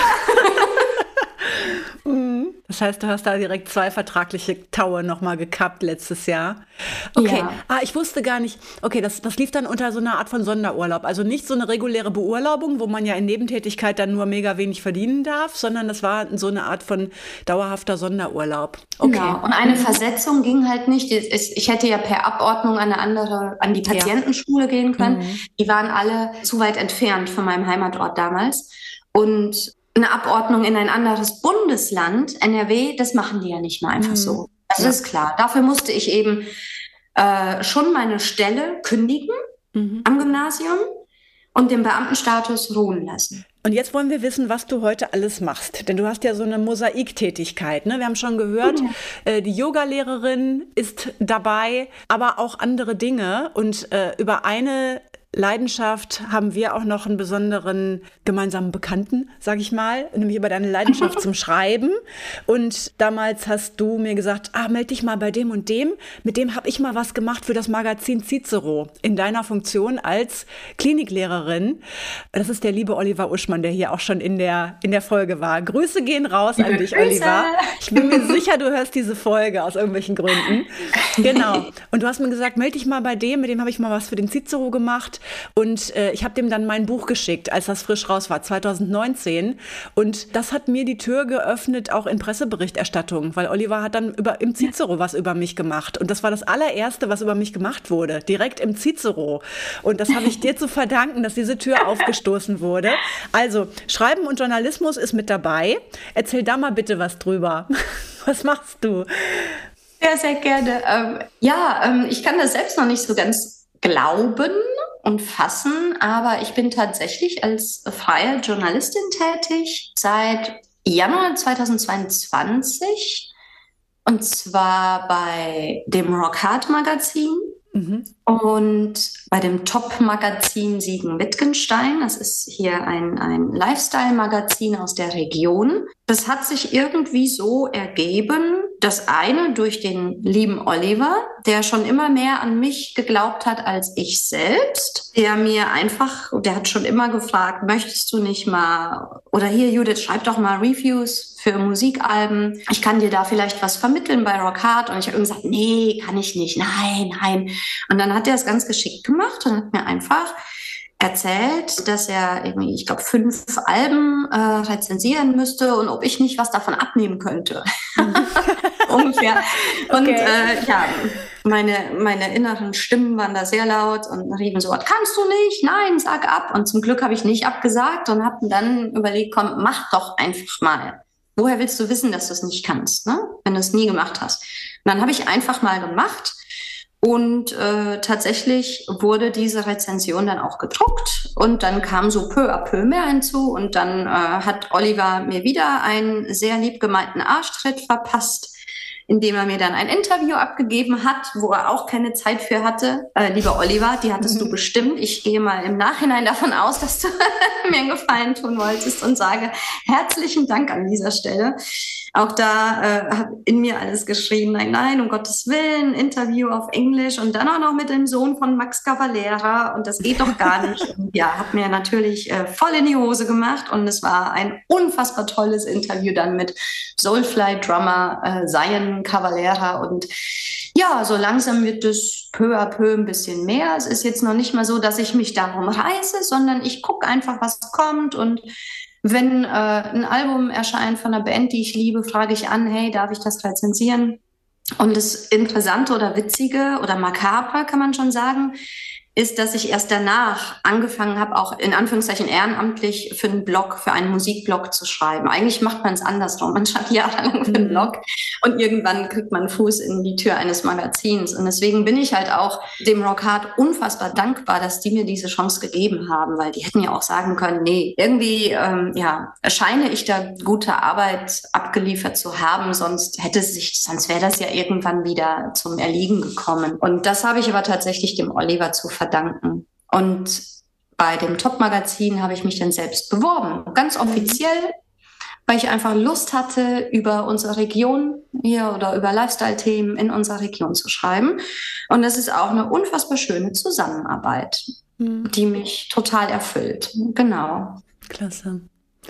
Das heißt, du hast da direkt zwei vertragliche Taue nochmal gekappt letztes Jahr. Okay, ja. ah, ich wusste gar nicht, okay, das, das lief dann unter so einer Art von Sonderurlaub. Also nicht so eine reguläre Beurlaubung, wo man ja in Nebentätigkeit dann nur mega wenig verdienen darf, sondern das war so eine Art von dauerhafter Sonderurlaub. Okay. Genau. Und eine Versetzung ging halt nicht. Ich hätte ja per Abordnung an eine andere, an die Patientenschule ja. gehen können. Mhm. Die waren alle zu weit entfernt von meinem Heimatort damals. Und eine Abordnung in ein anderes Bundesland, N R W, das machen die ja nicht mal einfach mhm. so. Das ja. ist klar. Dafür musste ich eben äh, schon meine Stelle kündigen mhm. am Gymnasium und den Beamtenstatus ruhen lassen. Und jetzt wollen wir wissen, was du heute alles machst. Denn du hast ja so eine Mosaiktätigkeit, ne? Wir haben schon gehört, mhm. äh, die Yogalehrerin ist dabei, aber auch andere Dinge. Und äh, über eine Leidenschaft haben wir auch noch einen besonderen gemeinsamen Bekannten, sag ich mal, nämlich über deine Leidenschaft zum Schreiben. Und damals hast du mir gesagt, ah, melde dich mal bei dem und dem. Mit dem habe ich mal was gemacht für das Magazin Cicero in deiner Funktion als Kliniklehrerin. Das ist der liebe Oliver Uschmann, der hier auch schon in der, in der Folge war. Grüße gehen raus an dich, Grüße. Oliver. Ich bin mir sicher, du hörst diese Folge aus irgendwelchen Gründen. Genau. Und du hast mir gesagt, melde dich mal bei dem, mit dem habe ich mal was für den Cicero gemacht. Und äh, ich habe dem dann mein Buch geschickt, als das frisch raus war, zwanzig neunzehn. Und das hat mir die Tür geöffnet, auch in Presseberichterstattung, weil Oliver hat dann über, im Cicero was über mich gemacht. Und das war das allererste, was über mich gemacht wurde, direkt im Cicero. Und das habe ich dir zu verdanken, dass diese Tür aufgestoßen wurde. Also, Schreiben und Journalismus ist mit dabei. Erzähl da mal bitte was drüber. Was machst du? Sehr, sehr gerne. Ähm, ja, ähm, ich kann das selbst noch nicht so ganz glauben, und fassen, aber ich bin tatsächlich als freie Journalistin tätig seit Januar zweitausendzweiundzwanzig und zwar bei dem Rock Hard Magazin. Mhm. Und bei dem Top-Magazin Siegen-Wittgenstein, das ist hier ein, ein Lifestyle-Magazin aus der Region. Das hat sich irgendwie so ergeben, das eine durch den lieben Oliver, der schon immer mehr an mich geglaubt hat als ich selbst, der mir einfach, der hat schon immer gefragt, möchtest du nicht mal, oder hier Judith, schreib doch mal Reviews für Musikalben. Ich kann dir da vielleicht was vermitteln bei Rock Hard. Und ich habe ihm gesagt, nee, kann ich nicht, nein, nein. Und dann hat er es ganz geschickt gemacht und hat mir einfach erzählt, dass er irgendwie, ich glaube, fünf Alben äh, rezensieren müsste und ob ich nicht was davon abnehmen könnte. Ungefähr. Und okay. äh, ja, meine, meine inneren Stimmen waren da sehr laut und riefen so, kannst du nicht? Nein, sag ab. Und zum Glück habe ich nicht abgesagt und habe dann überlegt, komm, mach doch einfach mal. Woher willst du wissen, dass du es nicht kannst, ne? Wenn du es nie gemacht hast? Und dann habe ich einfach mal gemacht. Und äh, tatsächlich wurde diese Rezension dann auch gedruckt und dann kam so peu à peu mehr hinzu und dann äh, hat Oliver mir wieder einen sehr lieb gemeinten Arschtritt verpasst, indem er mir dann ein Interview abgegeben hat, wo er auch keine Zeit für hatte. Äh, lieber Oliver, die hattest mhm. du bestimmt. Ich gehe mal im Nachhinein davon aus, dass du mir einen Gefallen tun wolltest und sage herzlichen Dank an dieser Stelle. Auch da äh, hat in mir alles geschrien, nein, nein, um Gottes Willen, Interview auf Englisch und dann auch noch mit dem Sohn von Max Cavalera und das geht doch gar nicht. Und ja, hat mir natürlich äh, voll in die Hose gemacht und es war ein unfassbar tolles Interview dann mit Soulfly-Drummer äh, Zion Cavalera und ja, so langsam wird es peu à peu ein bisschen mehr. Es ist jetzt noch nicht mal so, dass ich mich darum reiße, sondern ich gucke einfach, was kommt und wenn äh, ein Album erscheint von einer Band, die ich liebe, frage ich an, hey, darf ich das rezensieren? Und das Interessante oder Witzige oder Makabre, kann man schon sagen, ist, dass ich erst danach angefangen habe, auch in Anführungszeichen ehrenamtlich für einen Blog, für einen Musikblog zu schreiben. Eigentlich macht man es andersrum. Man schreibt jahrelang für einen Blog und irgendwann kriegt man einen Fuß in die Tür eines Magazins. Und deswegen bin ich halt auch dem Rock Hard unfassbar dankbar, dass die mir diese Chance gegeben haben, weil die hätten ja auch sagen können, nee, irgendwie ähm, ja, scheine ich da gute Arbeit abgeliefert zu haben, sonst hätte sich, sonst wäre das ja irgendwann wieder zum Erliegen gekommen. Und das habe ich aber tatsächlich dem Oliver zu verdanken. Und bei dem Top-Magazin habe ich mich dann selbst beworben. Ganz offiziell, weil ich einfach Lust hatte, über unsere Region hier oder über Lifestyle-Themen in unserer Region zu schreiben. Und das ist auch eine unfassbar schöne Zusammenarbeit, mhm. die mich total erfüllt. Genau. Klasse.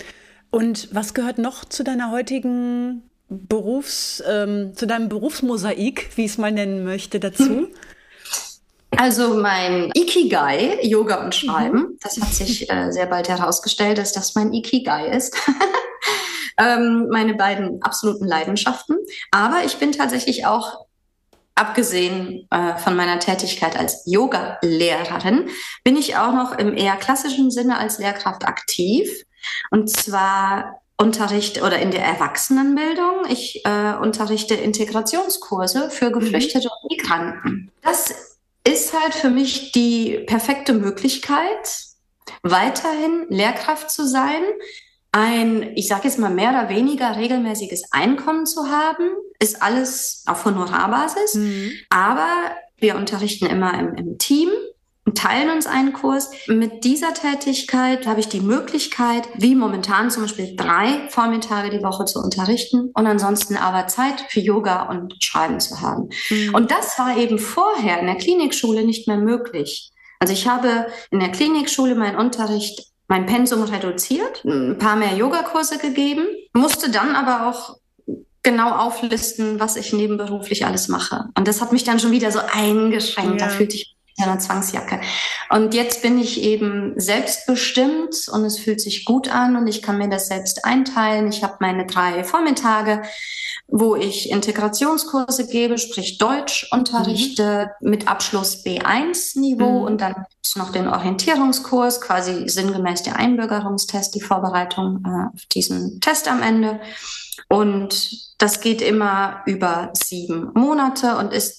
Und was gehört noch zu deiner heutigen Berufs-, ähm, zu deinem Berufsmosaik, wie ich es mal nennen möchte, dazu? Also mein Ikigai, Yoga und Schreiben, mhm. das hat sich äh, sehr bald herausgestellt, dass das mein Ikigai ist. ähm, meine beiden absoluten Leidenschaften. Aber ich bin tatsächlich auch, abgesehen äh, von meiner Tätigkeit als Yoga-Lehrerin, bin ich auch noch im eher klassischen Sinne als Lehrkraft aktiv. Und zwar Unterricht oder in der Erwachsenenbildung. Ich äh, unterrichte Integrationskurse für Geflüchtete mhm. und Migranten. Das ist halt für mich die perfekte Möglichkeit, weiterhin Lehrkraft zu sein, ein, ich sage jetzt mal mehr oder weniger regelmäßiges Einkommen zu haben, ist alles auf Honorarbasis, mhm. aber wir unterrichten immer im, im Team und teilen uns einen Kurs. Mit dieser Tätigkeit habe ich die Möglichkeit, wie momentan zum Beispiel drei Vormittage die Woche zu unterrichten und ansonsten aber Zeit für Yoga und Schreiben zu haben. Mhm. Und das war eben vorher in der Klinikschule nicht mehr möglich. Also ich habe in der Klinikschule meinen Unterricht, mein Pensum reduziert, ein paar mehr Yogakurse gegeben, musste dann aber auch genau auflisten, was ich nebenberuflich alles mache. Und das hat mich dann schon wieder so eingeschränkt. Ja. Da fühlte ich in einer Zwangsjacke. Und jetzt bin ich eben selbstbestimmt und es fühlt sich gut an und ich kann mir das selbst einteilen. Ich habe meine drei Vormittage, wo ich Integrationskurse gebe, sprich Deutsch unterrichte mhm. mit Abschluss B eins Niveau mhm. und dann gibt es noch den Orientierungskurs, quasi sinngemäß der Einbürgerungstest, die Vorbereitung äh, auf diesen Test am Ende. Und das geht immer über sieben Monate und ist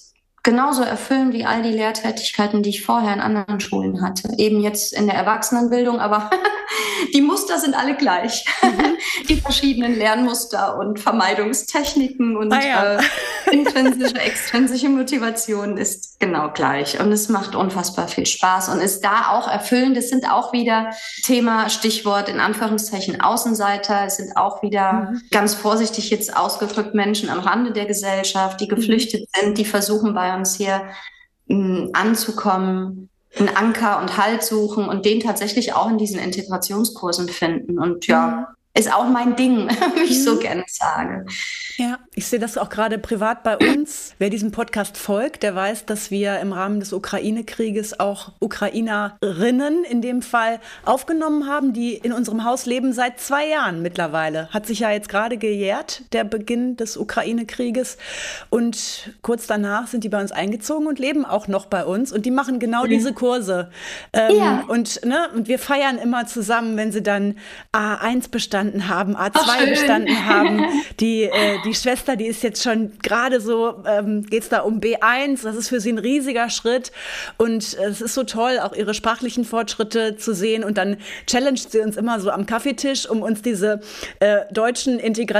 genauso erfüllend wie all die Lehrtätigkeiten, die ich vorher in anderen Schulen hatte. Eben jetzt in der Erwachsenenbildung, aber die Muster sind alle gleich. Mhm. Die verschiedenen Lernmuster und Vermeidungstechniken und ah ja. äh, intrinsische, extrinsische Motivation ist genau gleich. Und es macht unfassbar viel Spaß und ist da auch erfüllend. Es sind auch wieder Thema, Stichwort in Anführungszeichen Außenseiter. Es sind auch wieder mhm. ganz vorsichtig jetzt ausgedrückt Menschen am Rande der Gesellschaft, die geflüchtet mhm. sind, die versuchen bei uns hier mh, anzukommen, einen Anker und Halt suchen und den tatsächlich auch in diesen Integrationskursen finden. Und ja, mhm. ist auch mein Ding, wie ich mhm. so gerne sage. Ja, ich sehe das auch gerade privat bei uns. Wer diesem Podcast folgt, der weiß, dass wir im Rahmen des Ukraine-Krieges auch Ukrainerinnen in dem Fall aufgenommen haben, die in unserem Haus leben seit zwei Jahren mittlerweile. Hat sich ja jetzt gerade gejährt, der Beginn des Ukraine-Krieges. Und kurz danach sind die bei uns eingezogen und leben auch noch bei uns. Und die machen genau mhm. diese Kurse. Ähm, ja. und, ne, und wir feiern immer zusammen, wenn sie dann A eins bestanden haben, A zwei bestanden haben. Die äh, Die Schwester, die ist jetzt schon gerade so, ähm, geht es da um B eins, das ist für sie ein riesiger Schritt und äh, es ist so toll, auch ihre sprachlichen Fortschritte zu sehen und dann challenged sie uns immer so am Kaffeetisch, um uns diese äh, deutschen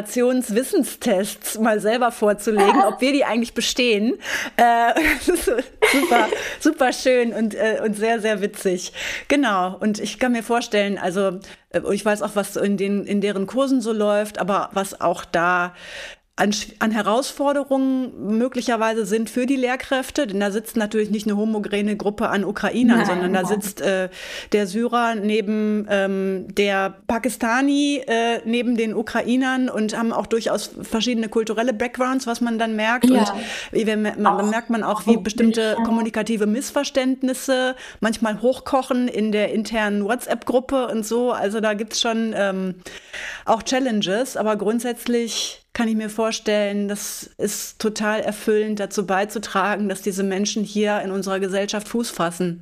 Integrationswissenstests mal selber vorzulegen, ob wir die eigentlich bestehen. Äh, das ist super, super schön und, äh, und sehr, sehr witzig. Genau, und ich kann mir vorstellen, also ich weiß auch, was in den, in deren Kursen so läuft, aber was auch da an, an Herausforderungen möglicherweise sind für die Lehrkräfte, denn da sitzt natürlich nicht eine homogene Gruppe an Ukrainern, Nein, sondern da sitzt äh, der Syrer neben ähm, der Pakistani, äh, neben den Ukrainern und haben auch durchaus verschiedene kulturelle Backgrounds, was man dann merkt. Ja. Und wie, man, dann merkt man auch, wie bestimmte kommunikative Missverständnisse manchmal hochkochen in der internen WhatsApp-Gruppe und so. Also da gibt's schon ähm, auch Challenges, aber grundsätzlich kann ich mir vorstellen, das ist total erfüllend, dazu beizutragen, dass diese Menschen hier in unserer Gesellschaft Fuß fassen.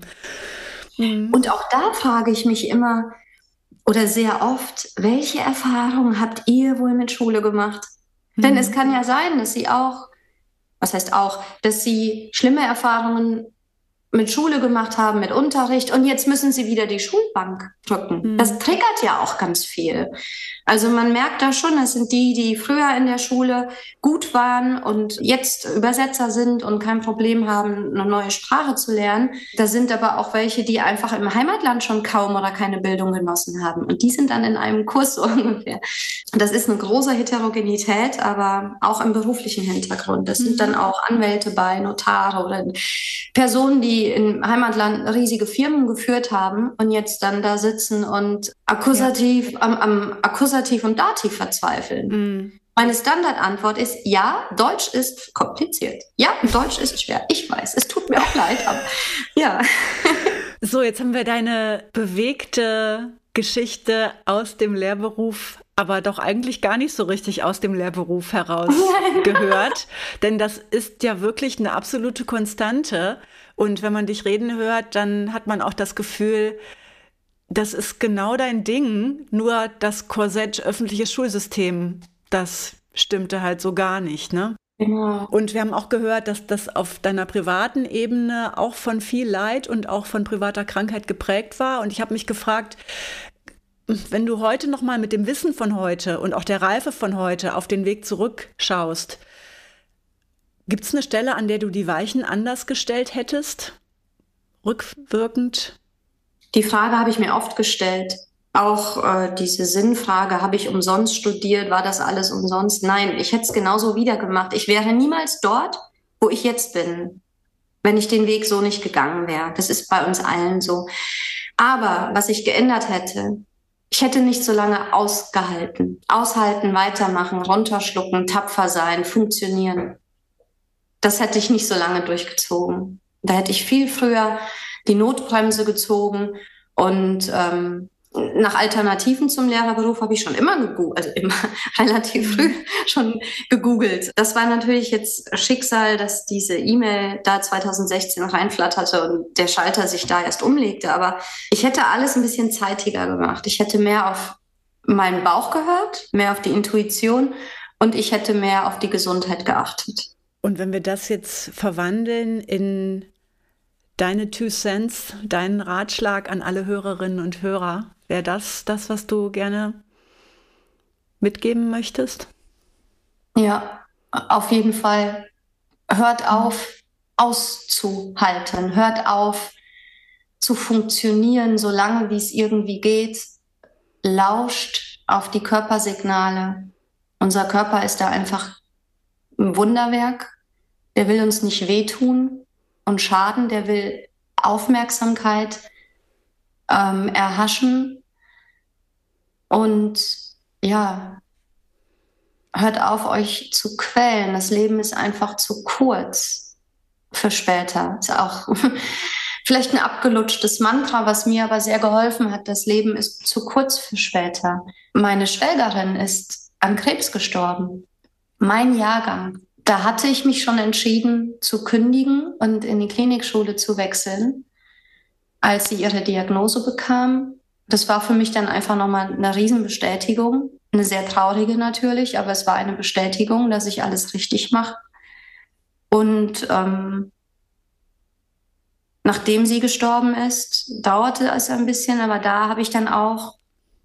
Mhm. Und auch da frage ich mich immer oder sehr oft, welche Erfahrungen habt ihr wohl mit Schule gemacht? Mhm. Denn es kann ja sein, dass sie auch, was heißt auch, dass sie schlimme Erfahrungen mit Schule gemacht haben, mit Unterricht und jetzt müssen sie wieder die Schulbank drücken. Mhm. Das triggert ja auch ganz viel. Also man merkt da schon, das sind die, die früher in der Schule gut waren und jetzt Übersetzer sind und kein Problem haben, eine neue Sprache zu lernen. Da sind aber auch welche, die einfach im Heimatland schon kaum oder keine Bildung genossen haben. Und die sind dann in einem Kurs so ungefähr. Und das ist eine große Heterogenität, aber auch im beruflichen Hintergrund. Das sind dann auch Anwälte bei, Notare oder Personen, die im Heimatland riesige Firmen geführt haben und jetzt dann da sitzen und akkusativ, ja. am, am Akkusativ und Dativ verzweifeln. Mm. Meine Standardantwort ist, ja, Deutsch ist kompliziert. Ja, Deutsch ist schwer. Ich weiß, es tut mir auch leid, aber ja. So, jetzt haben wir deine bewegte Geschichte aus dem Lehrberuf, aber doch eigentlich gar nicht so richtig aus dem Lehrberuf heraus gehört. Denn das ist ja wirklich eine absolute Konstante. Und wenn man dich reden hört, dann hat man auch das Gefühl, das ist genau dein Ding, nur das Korsett öffentliches Schulsystem, das stimmte halt so gar nicht, ne? Ja. Und wir haben auch gehört, dass das auf deiner privaten Ebene auch von viel Leid und auch von privater Krankheit geprägt war. Und ich habe mich gefragt, wenn du heute noch mal mit dem Wissen von heute und auch der Reife von heute auf den Weg zurückschaust, gibt es eine Stelle, an der du die Weichen anders gestellt hättest? Rückwirkend? Die Frage habe ich mir oft gestellt. Auch äh, diese Sinnfrage, habe ich umsonst studiert? War das alles umsonst? Nein, ich hätte es genauso wieder gemacht. Ich wäre niemals dort, wo ich jetzt bin, wenn ich den Weg so nicht gegangen wäre. Das ist bei uns allen so. Aber was ich geändert hätte, ich hätte nicht so lange ausgehalten. Aushalten, weitermachen, runterschlucken, tapfer sein, funktionieren. Das hätte ich nicht so lange durchgezogen. Da hätte ich viel früher die Notbremse gezogen und ähm, nach Alternativen zum Lehrerberuf habe ich schon immer gegoogelt, also immer relativ früh schon gegoogelt. Das war natürlich jetzt Schicksal, dass diese E-Mail da zwanzig sechzehn reinflatterte und der Schalter sich da erst umlegte. Aber ich hätte alles ein bisschen zeitiger gemacht. Ich hätte mehr auf meinen Bauch gehört, mehr auf die Intuition und ich hätte mehr auf die Gesundheit geachtet. Und wenn wir das jetzt verwandeln in deine Two Cents, deinen Ratschlag an alle Hörerinnen und Hörer, wäre das das, was du gerne mitgeben möchtest? Ja, auf jeden Fall. Hört auf, auszuhalten. Hört auf, zu funktionieren, solange wie es irgendwie geht. Lauscht auf die Körpersignale. Unser Körper ist da einfach ein Wunderwerk. Der will uns nicht wehtun und schaden. Der will Aufmerksamkeit ähm, erhaschen. Und ja, hört auf, euch zu quälen. Das Leben ist einfach zu kurz für später. Ist auch vielleicht ein abgelutschtes Mantra, was mir aber sehr geholfen hat. Das Leben ist zu kurz für später. Meine Schwägerin ist an Krebs gestorben. Mein Jahrgang. Da hatte ich mich schon entschieden zu kündigen und in die Klinikschule zu wechseln, als sie ihre Diagnose bekam. Das war für mich dann einfach nochmal eine Riesenbestätigung. Eine sehr traurige natürlich, aber es war eine Bestätigung, dass ich alles richtig mache. Und ähm, nachdem sie gestorben ist, dauerte es ein bisschen, aber da habe ich dann auch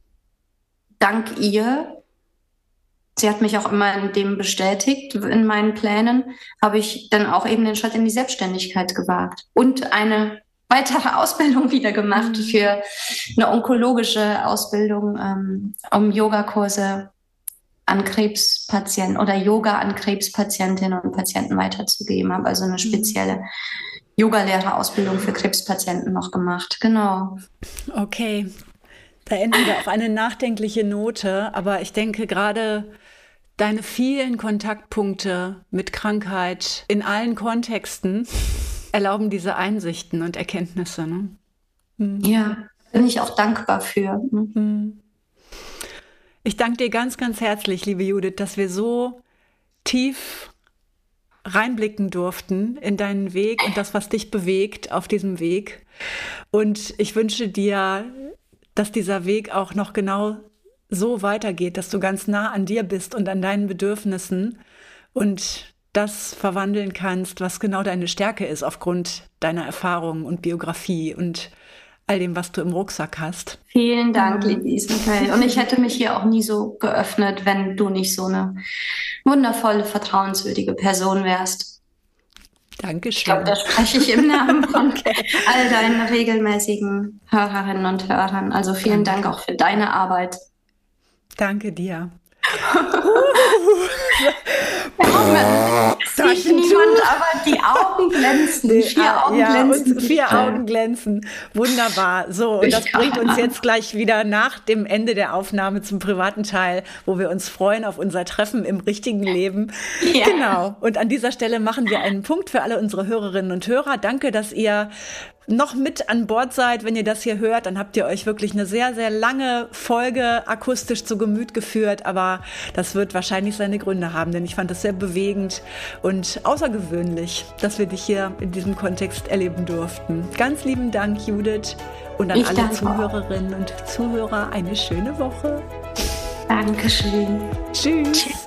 dank ihr, sie hat mich auch immer in dem bestätigt, in meinen Plänen, habe ich dann auch eben den Schritt in die Selbstständigkeit gewagt und eine weitere Ausbildung wieder gemacht mhm. für eine onkologische Ausbildung, ähm, um Yogakurse an Krebspatienten oder Yoga an Krebspatientinnen und Patienten weiterzugeben. Habe also eine spezielle Yogalehrerausbildung für Krebspatienten noch gemacht. Genau. Okay, da enden wir auf eine nachdenkliche Note, aber ich denke gerade deine vielen Kontaktpunkte mit Krankheit in allen Kontexten erlauben diese Einsichten und Erkenntnisse. Ne? Mhm. Ja, bin ich auch dankbar für. Mhm. Ich danke dir ganz, ganz herzlich, liebe Judith, dass wir so tief reinblicken durften in deinen Weg und das, was dich bewegt auf diesem Weg. Und ich wünsche dir, dass dieser Weg auch noch genau so weitergeht, dass du ganz nah an dir bist und an deinen Bedürfnissen und das verwandeln kannst, was genau deine Stärke ist aufgrund deiner Erfahrungen und Biografie und all dem, was du im Rucksack hast. Vielen Dank, liebe Isabel. Und ich hätte mich hier auch nie so geöffnet, wenn du nicht so eine wundervolle, vertrauenswürdige Person wärst. Dankeschön. Ich glaube, da spreche ich im Namen von okay. all deinen regelmäßigen Hörerinnen und Hörern. Also vielen Dank auch für deine Arbeit. Danke dir. Sieht niemand, aber die Augen glänzen. Nee, vier Augen ja, glänzen. Uns vier Augen glänzen. Wunderbar. So, und das bringt uns jetzt gleich wieder nach dem Ende der Aufnahme zum privaten Teil, wo wir uns freuen auf unser Treffen im richtigen Leben. Ja. Genau. Und an dieser Stelle machen wir einen Punkt für alle unsere Hörerinnen und Hörer. Danke, dass ihr noch mit an Bord seid. Wenn ihr das hier hört, dann habt ihr euch wirklich eine sehr, sehr lange Folge akustisch zu Gemüt geführt, aber das wird wahrscheinlich seine Gründe haben, denn ich fand es sehr bewegend und außergewöhnlich, dass wir dich hier in diesem Kontext erleben durften. Ganz lieben Dank, Judith, und an ich alle Zuhörerinnen und Zuhörer eine schöne Woche. Dankeschön. Tschüss. Tschüss.